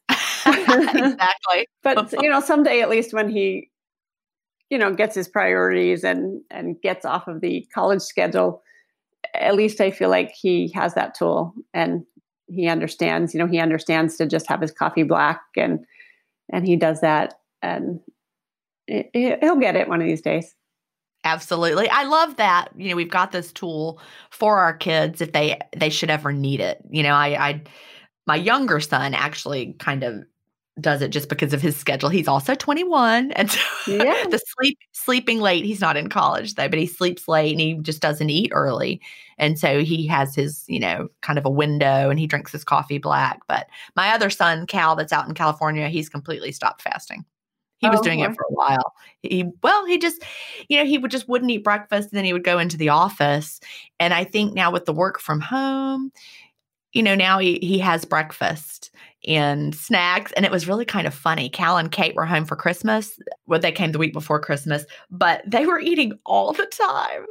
Exactly.
But, you know, someday at least when he, you know, gets his priorities and, and gets off of the college schedule, at least I feel like he has that tool and he understands, you know, he understands to just have his coffee black and, and he does that and it, he'll get it one of these days.
Absolutely. I love that. You know, we've got this tool for our kids if they, they should ever need it. You know, I, I, my younger son actually kind of does it just because of his schedule. He's also twenty-one. And so yeah. the sleep, sleeping late, he's not in college though, but he sleeps late and he just doesn't eat early. And so he has his, you know, kind of a window and he drinks his coffee black. But my other son, Cal, that's out in California, he's completely stopped fasting. He was oh, doing boy. it for a while. He, well, he just, you know, he would just wouldn't eat breakfast and then he would go into the office. And I think now with the work from home, you know, now he, he has breakfast and snacks. And it was really kind of funny. Cal and Kate were home for Christmas. Well, they came the week before Christmas, but they were eating all the time.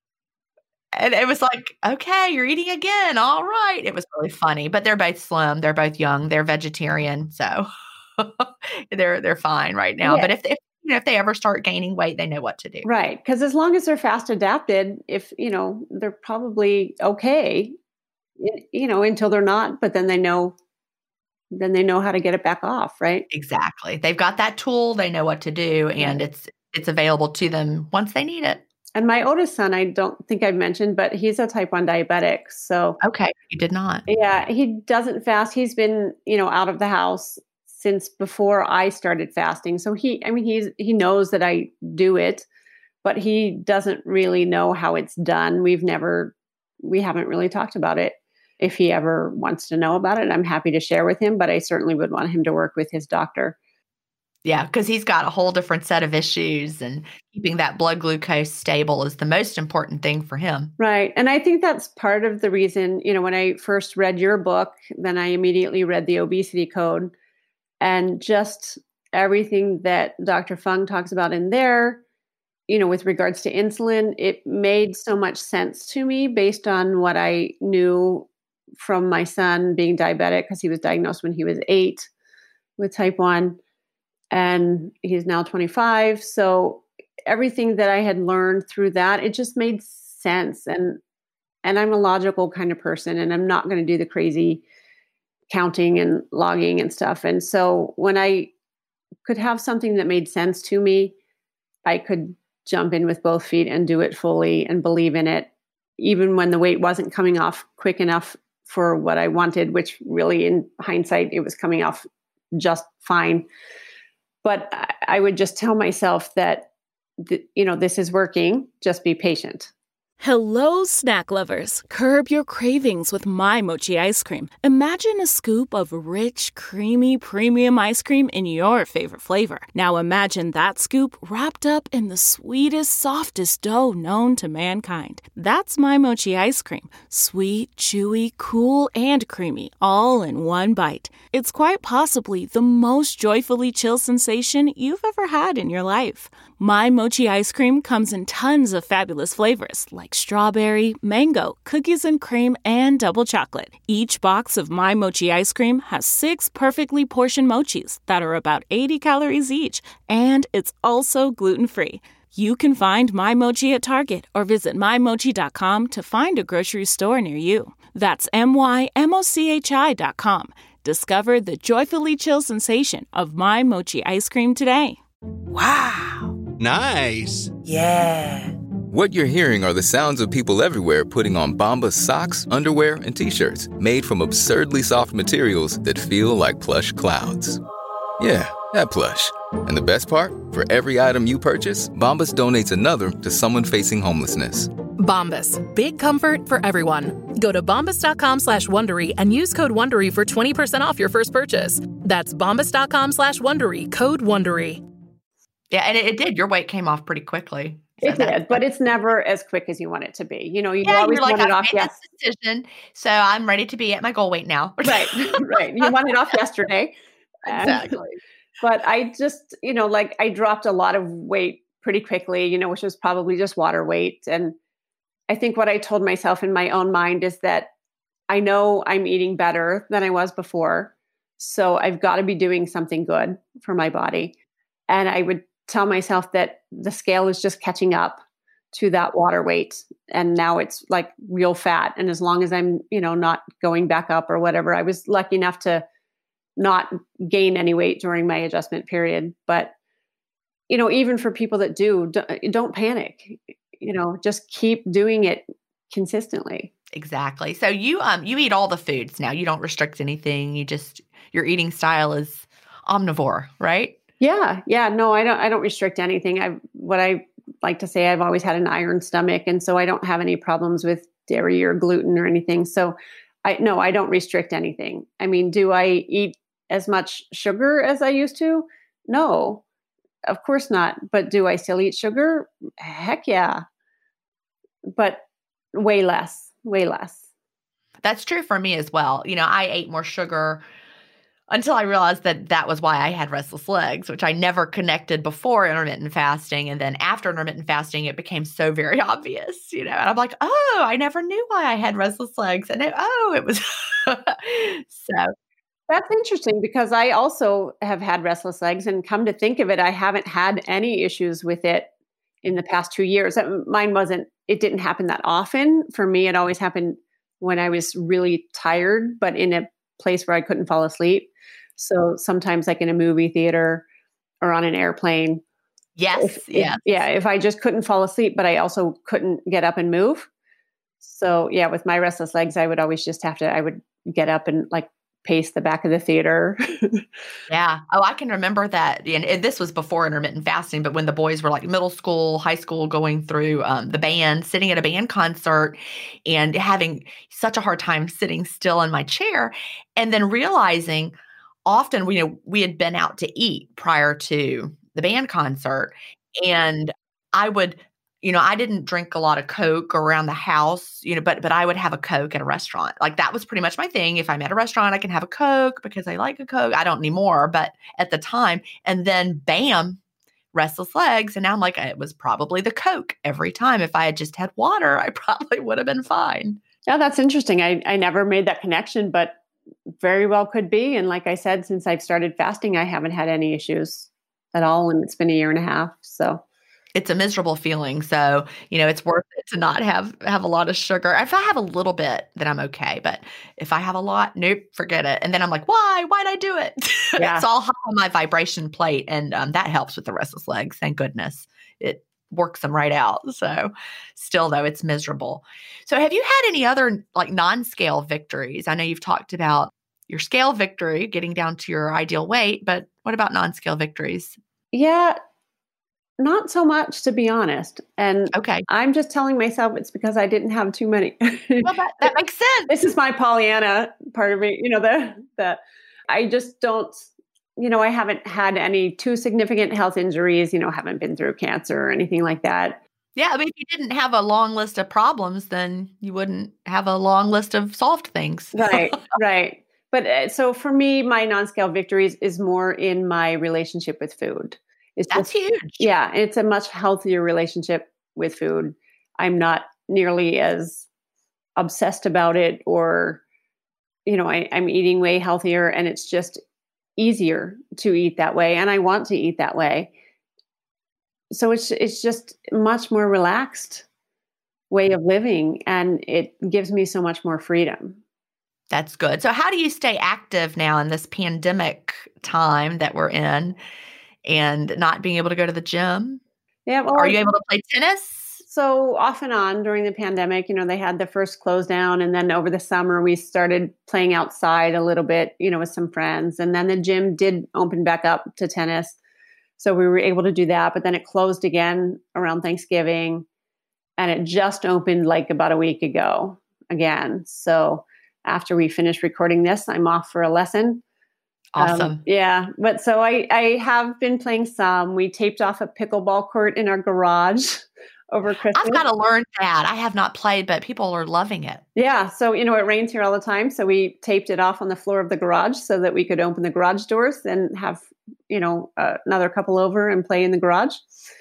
And it was like, okay, you're eating again. All right. It was really funny, but they're both slim. They're both young. They're vegetarian. So they're, they're fine right now. Yeah. But if, if, you know, if they ever start gaining weight, they know what to do.
Right. Because as long as they're fast adapted, if, you know, they're probably okay, you know, until they're not, but then they know, then they know how to get it back off. Right.
Exactly. They've got that tool. They know what to do and it's, it's available to them once they need it.
And my oldest son, I don't think I've mentioned, but he's a type one diabetic. So,
okay. You did not.
Yeah. He doesn't fast. He's been, you know, out of the house since before I started fasting. So he, I mean, he's, he knows that I do it, but he doesn't really know how it's done. We've never, we haven't really talked about it. If he ever wants to know about it, I'm happy to share with him, but I certainly would want him to work with his doctor.
Yeah, because he's got a whole different set of issues and keeping that blood glucose stable is the most important thing for him.
Right. And I think that's part of the reason, you know, when I first read your book, then I immediately read the obesity code and just everything that Doctor Fung talks about in there, you know, with regards to insulin, it made so much sense to me based on what I knew from my son being diabetic because he was diagnosed when he was eight with type one and he's now twenty-five. So everything that I had learned through that, it just made sense. And, and I'm a logical kind of person and I'm not going to do the crazy counting and logging and stuff. And so when I could have something that made sense to me, I could jump in with both feet and do it fully and believe in it, even when the weight wasn't coming off quick enough for what I wanted, which really in hindsight, it was coming off just fine. But I would just tell myself that th- you know, this is working. Just be patient.
Hello, snack lovers. Curb your cravings with My Mochi ice cream. Imagine a scoop of rich, creamy, premium ice cream in your favorite flavor. Now imagine that scoop wrapped up in the sweetest, softest dough known to mankind. That's My Mochi ice cream. Sweet, chewy, cool, and creamy, all in one bite. It's quite possibly the most joyfully chill sensation you've ever had in your life. My Mochi ice cream comes in tons of fabulous flavors like strawberry, mango, cookies and cream, and double chocolate. Each box of My Mochi ice cream has six perfectly portioned mochis that are about eighty calories each, and it's also gluten-free. You can find My Mochi at Target or visit my mochi dot com to find a grocery store near you. That's M Y M O C H I dot com. Discover the joyfully chill sensation of My Mochi ice cream today.
Wow.
Nice.
Yeah.
What you're hearing are the sounds of people everywhere putting on Bombas socks, underwear, and T-shirts made from absurdly soft materials that feel like plush clouds. Yeah, that plush. And the best part? For every item you purchase, Bombas donates another to someone facing homelessness.
Bombas. Big comfort for everyone. Go to bombas dot com slash Wondery and use code Wondery for twenty percent off your first purchase. That's bombas dot com slash Wondery. Code Wondery.
Yeah, and it, it did. Your weight came off pretty quickly.
So it did, but it's never as quick as you want it to be. You know, you
yeah,
always
you're like,
want it
I've
off.
made
Yes,
this decision, so I'm ready to be at my goal weight now.
right, right. You want it off yesterday.
Exactly.
Um, but I just, you know, like I dropped a lot of weight pretty quickly, you know, which was probably just water weight. And I think what I told myself in my own mind is that I know I'm eating better than I was before. So I've got to be doing something good for my body. And I would tell myself that the scale is just catching up to that water weight. And now it's like real fat. And as long as I'm, you know, not going back up or whatever, I was lucky enough to not gain any weight during my adjustment period. But, you know, even for people that do, don't, don't panic, you know, just keep doing it consistently.
Exactly. So you, um, you eat all the foods now. You don't restrict anything. You just, your eating style is omnivore, right?
Yeah. Yeah. No, I don't, I don't restrict anything. I, what I like to say, I've always had an iron stomach. And so I don't have any problems with dairy or gluten or anything. So I, no, I don't restrict anything. I mean, do I eat as much sugar as I used to? No, of course not. But do I still eat sugar? Heck yeah. But way less, way less.
That's true for me as well. You know, I ate more sugar until I realized that that was why I had restless legs, which I never connected before intermittent fasting. And then after intermittent fasting, it became so very obvious, you know, and I'm like, oh, I never knew why I had restless legs. And it, oh, it was so.
That's interesting because I also have had restless legs, and come to think of it, I haven't had any issues with it in the past two years. Mine wasn't, it didn't happen that often. For me, it always happened when I was really tired, but in a place where I couldn't fall asleep. So sometimes like in a movie theater or on an airplane.
Yes.
If,
yes.
If, yeah. If I just couldn't fall asleep, but I also couldn't get up and move. So yeah, with my restless legs, I would always just have to, I would get up and like pace the back of the theater.
Yeah. Oh, I can remember that. And, and this was before intermittent fasting, but when the boys were like middle school, high school, going through um, the band, sitting at a band concert and having such a hard time sitting still in my chair, and then realizing often we, you know, we had been out to eat prior to the band concert, and I would, you know, I didn't drink a lot of Coke around the house, you know, but but I would have a Coke at a restaurant. Like that was pretty much my thing. If I'm at a restaurant, I can have a Coke because I like a Coke. I don't anymore, but at the time, and then bam, restless legs. And now I'm like, it was probably the Coke every time. If I had just had water, I probably would have been fine.
Yeah, that's interesting. I, I never made that connection, but very well could be. And like I said, since I've started fasting, I haven't had any issues at all. And it's been a year and a half. So
it's a miserable feeling. So, you know, it's worth it to not have, have a lot of sugar. If I have a little bit, then I'm okay. But if I have a lot, nope, forget it. And then I'm like, why? Why'd I do it?
Yeah.
It's all high on my vibration plate. And um, that helps with the restless legs. Thank goodness. It works them right out. So still though, it's miserable. So have you had any other like non-scale victories? I know you've talked about your scale victory, getting down to your ideal weight, but what about non-scale victories?
Yeah. Not so much, to be honest. And
Okay.
I'm just telling myself it's because I didn't have too many.
Well, that, that makes sense.
This is my Pollyanna part of me, you know, the, the, I just don't, you know, I haven't had any too significant health injuries, you know, haven't been through cancer or anything like that.
Yeah, I mean, if you didn't have a long list of problems, then you wouldn't have a long list of solved things.
Right, right. But uh, so for me, my non-scale victories is more in my relationship with food. It's
That's
just,
huge.
yeah, it's a much healthier relationship with food. I'm not nearly as obsessed about it, or, you know, I, I'm eating way healthier, and it's just easier to eat that way. And I want to eat that way. So it's it's just much more relaxed way of living, and it gives me so much more freedom.
That's good. So how do you stay active now in this pandemic time that we're in and not being able to go to the gym?
Yeah, well,
Are you able to play tennis?
So off and on during the pandemic, you know, they had the first close down, and then over the summer we started playing outside a little bit, you know, with some friends. And then the gym did open back up to tennis. So we were able to do that, but then it closed again around Thanksgiving, and it just opened like about a week ago again. So after we finish recording this, I'm off for a lesson.
Awesome.
Um, yeah. But so I, I have been playing some. We taped off a pickleball court in our garage over Christmas.
I've got to learn that. I have not played, but people are loving it.
Yeah. So, you know, it rains here all the time. So we taped it off on the floor of the garage so that we could open the garage doors and have, you know, uh, another couple over and play in the garage.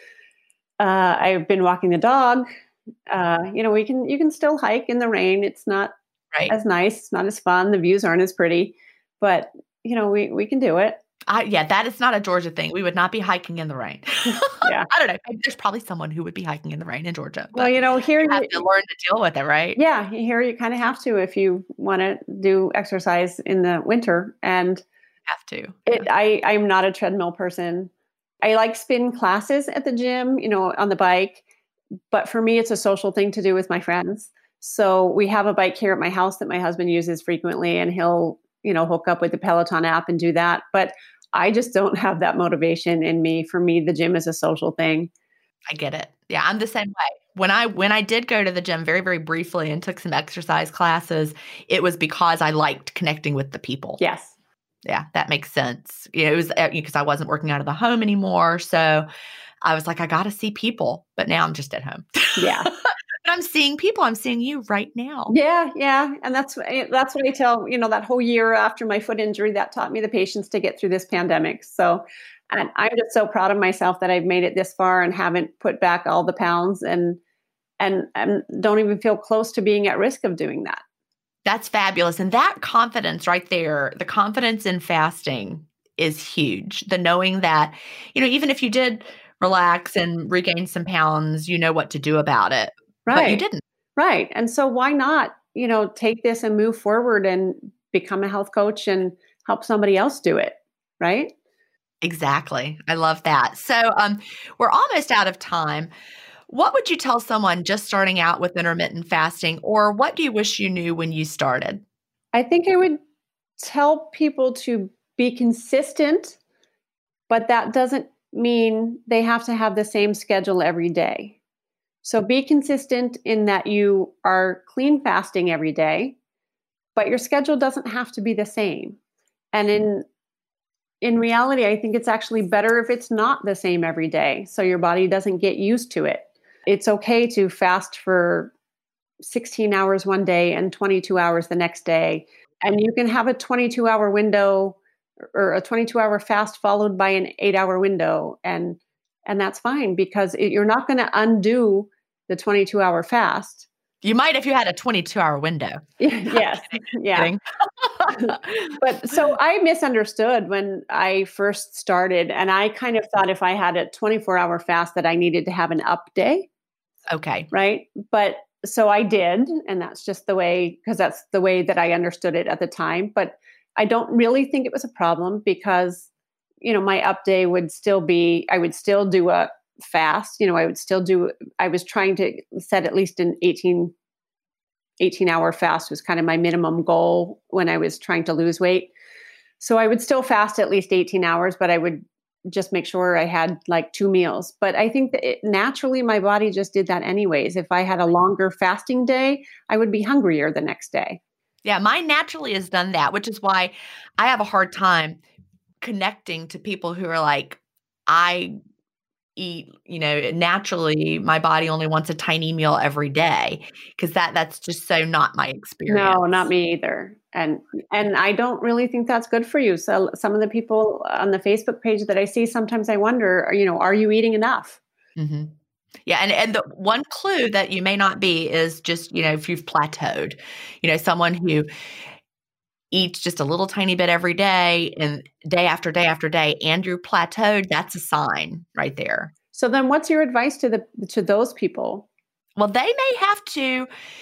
Uh, I've been walking the dog. Uh, you know, we can, you can still hike in the rain. It's not
right.
as nice. It's not as fun. The views aren't as pretty, but you know, we, we can do it.
I, yeah, that is not a Georgia thing. We would not be hiking in the rain.
Yeah.
I don't know. There's probably someone who would be hiking in the rain in Georgia.
Well, you know, here
you have
you
to learn to deal with it, right?
Yeah. Here you kind of have to if you want to do exercise in the winter. And
have to.
It,
yeah.
I, I'm not a treadmill person. I like spin classes at the gym, you know, on the bike. But for me, it's a social thing to do with my friends. So we have a bike here at my house that my husband uses frequently, and he'll, you know, hook up with the Peloton app and do that. But I just don't have that motivation in me. For me, the gym is a social thing.
I get it. Yeah, I'm the same way. When I when I did go to the gym very, very briefly and took some exercise classes, it was because I liked connecting with the people.
Yes.
Yeah, that makes sense. You know, it was because I wasn't working out of the home anymore. So I was like, I got to see people. But now I'm just at home.
Yeah.
But I'm seeing people. I'm seeing you right now.
Yeah, yeah. And that's that's what I tell, you know, that whole year after my foot injury, that taught me the patience to get through this pandemic. So, and I'm just so proud of myself that I've made it this far and haven't put back all the pounds, and and and don't even feel close to being at risk of doing that.
That's fabulous. And that confidence right there, the confidence in fasting is huge. The knowing that, you know, even if you did relax and regain some pounds, you know what to do about it.
Right.
But you didn't.
Right. And so why not, you know, take this and move forward and become a health coach and help somebody else do it. Right.
Exactly. I love that. So um, we're almost out of time. What would you tell someone just starting out with intermittent fasting, or what do you wish you knew when you started?
I think I would tell people to be consistent, but that doesn't mean they have to have the same schedule every day. So be consistent in that you are clean fasting every day, but your schedule doesn't have to be the same. And in in reality, I think it's actually better if it's not the same every day, so your body doesn't get used to it. It's okay to fast for sixteen hours one day and twenty-two hours the next day. And you can have a twenty-two hour window or a twenty-two hour fast followed by an eight hour window. And, and that's fine, because it, you're not going to undo the twenty-two hour fast.
You might if you had a twenty-two hour window.
Yes. Yeah. But so I misunderstood when I first started, and I kind of thought if I had a twenty-four hour fast that I needed to have an up day.
Okay.
Right. But so I did. And that's just the way, because that's the way that I understood it at the time. But I don't really think it was a problem, because, you know, my up day would still be, I would still do a fast, you know, I would still do, I was trying to set at least an eighteen, eighteen hour fast was kind of my minimum goal when I was trying to lose weight. So I would still fast at least eighteen hours, but I would just make sure I had like two meals. But I think that it, naturally my body just did that anyways. If I had a longer fasting day, I would be hungrier the next day.
Yeah, mine naturally has done that, which is why I have a hard time connecting to people who are like, I eat, you know, naturally my body only wants a tiny meal every day, because that that's just so not my experience.
No, not me either. And and I don't really think that's good for you. So some of the people on the Facebook page that I see, sometimes I wonder, you know, are you eating enough?
Mm-hmm. Yeah. And, and the one clue that you may not be is just, you know, if you've plateaued, you know, someone who eats just a little tiny bit every day and day after day after day, and you're plateaued, that's a sign right there.
So then what's your advice to the to those people?
Well, they may have to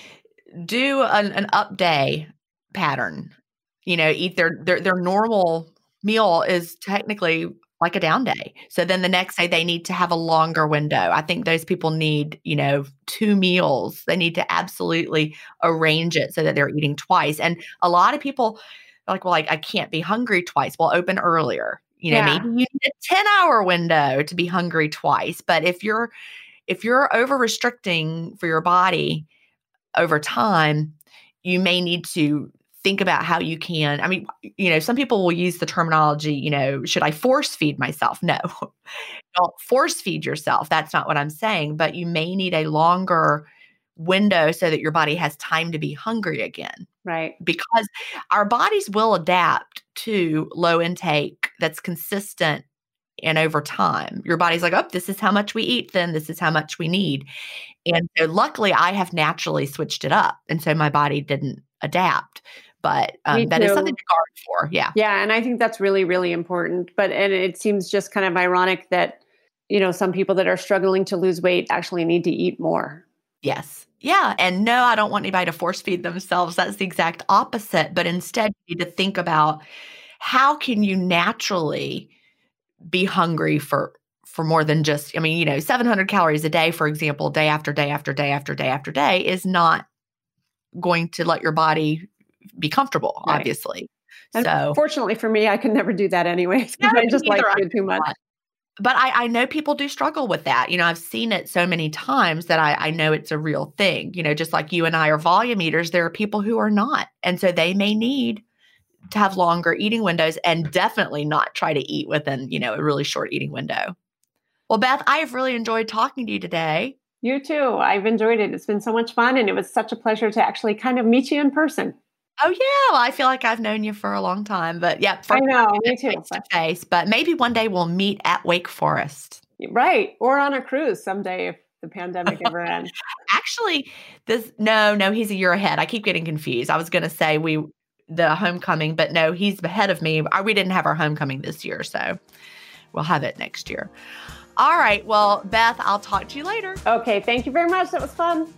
do an, an up day pattern, you know, eat their, their, their normal meal is technically like a down day. So then the next day they need to have a longer window. I think those people need, you know, two meals. They need to absolutely arrange it so that they're eating twice. And a lot of people are like, well, like, I can't be hungry twice. Well, open earlier. You know,
Yeah.
maybe you need a ten hour window to be hungry twice. But if you're, if you're over restricting for your body over time, you may need to think about how you can. I mean, you know, some people will use the terminology, you know, should I force feed myself? No, don't force feed yourself. That's not what I'm saying. But you may need a longer window so that your body has time to be hungry again.
Right.
Because our bodies will adapt to low intake that's consistent and over time. Your body's like, oh, this is how much we eat, then this is how much we need. And so luckily I have naturally switched it up. And so my body didn't adapt. But um, that is something to guard for. Yeah.
Yeah. And I think that's really, really important. But and it seems just kind of ironic that, you know, some people that are struggling to lose weight actually need to eat more.
Yes. Yeah. And no, I don't want anybody to force feed themselves. That's the exact opposite. But instead, you need to think about how can you naturally be hungry for for more than just, I mean, you know, seven hundred calories a day, for example, day after day after day after day after day is not going to let your body be comfortable,
Right.
obviously.
And
So
fortunately for me, I could never do that anyways, because
No,
I just
me
like
neither.
food too much.
But I, I know people do struggle with that. You know, I've seen it so many times that I, I know it's a real thing. You know, just like you and I are volume eaters, there are people who are not. And so they may need to have longer eating windows and definitely not try to eat within, you know, a really short eating window. Well, Beth, I have really enjoyed talking to you today.
You too. I've enjoyed it. It's been so much fun. And it was such a pleasure to actually kind of meet you in person.
Oh, yeah. Well, I feel like I've known you for a long time. But yeah,
I know. Me too.
face to face. But maybe one day we'll meet at Wake Forest.
Right. Or on a cruise someday if the pandemic ever ends.
Actually, this no, no, he's a year ahead. I keep getting confused. I was going to say we the homecoming, but no, he's ahead of me. We didn't have our homecoming this year, so we'll have it next year. All right. Well, Beth, I'll talk to you later.
Okay. Thank you very much. That was fun.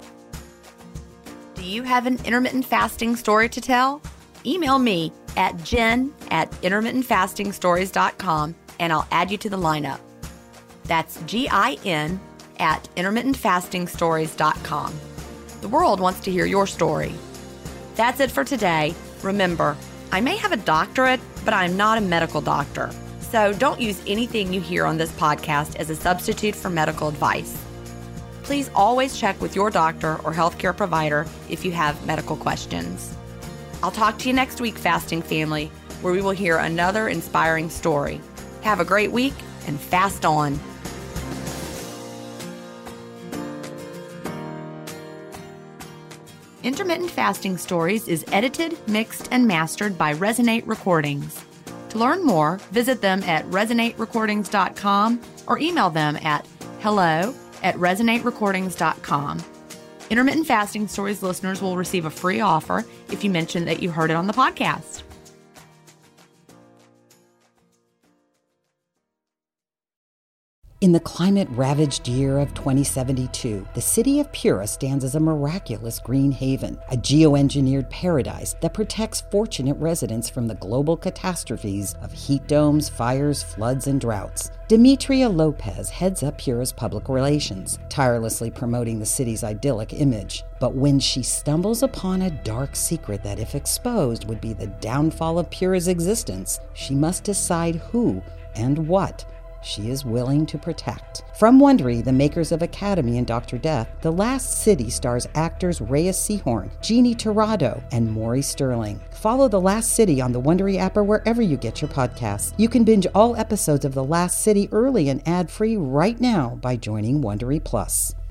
Do you have an intermittent fasting story to tell? Email me at jen at intermittent fasting stories dot com and I'll add you to the lineup. That's G I N at intermittent fasting stories dot com. The world wants to hear your story. That's it for today. Remember, I may have a doctorate, but I'm not a medical doctor. So don't use anything you hear on this podcast as a substitute for medical advice. Please always check with your doctor or healthcare provider if you have medical questions. I'll talk to you next week, Fasting Family, where we will hear another inspiring story. Have a great week and fast on. Intermittent Fasting Stories is edited, mixed, and mastered by Resonate Recordings. To learn more, visit them at resonate recordings dot com or email them at hello at resonate recordings dot com. Intermittent Fasting Stories listeners will receive a free offer if you mention that you heard it on the podcast.
In the climate-ravaged year of twenty seventy-two, the city of Pura stands as a miraculous green haven, a geoengineered paradise that protects fortunate residents from the global catastrophes of heat domes, fires, floods, and droughts. Demetria Lopez heads up Pura's public relations, tirelessly promoting the city's idyllic image. But when she stumbles upon a dark secret that, if exposed, would be the downfall of Pura's existence, she must decide who and what she is willing to protect. From Wondery, the makers of Academy and Doctor Death, The Last City stars actors Reyes Sehorn, Jeannie Torrado, and Maury Sterling. Follow The Last City on the Wondery app or wherever you get your podcasts. You can binge all episodes of The Last City early and ad-free right now by joining Wondery Plus.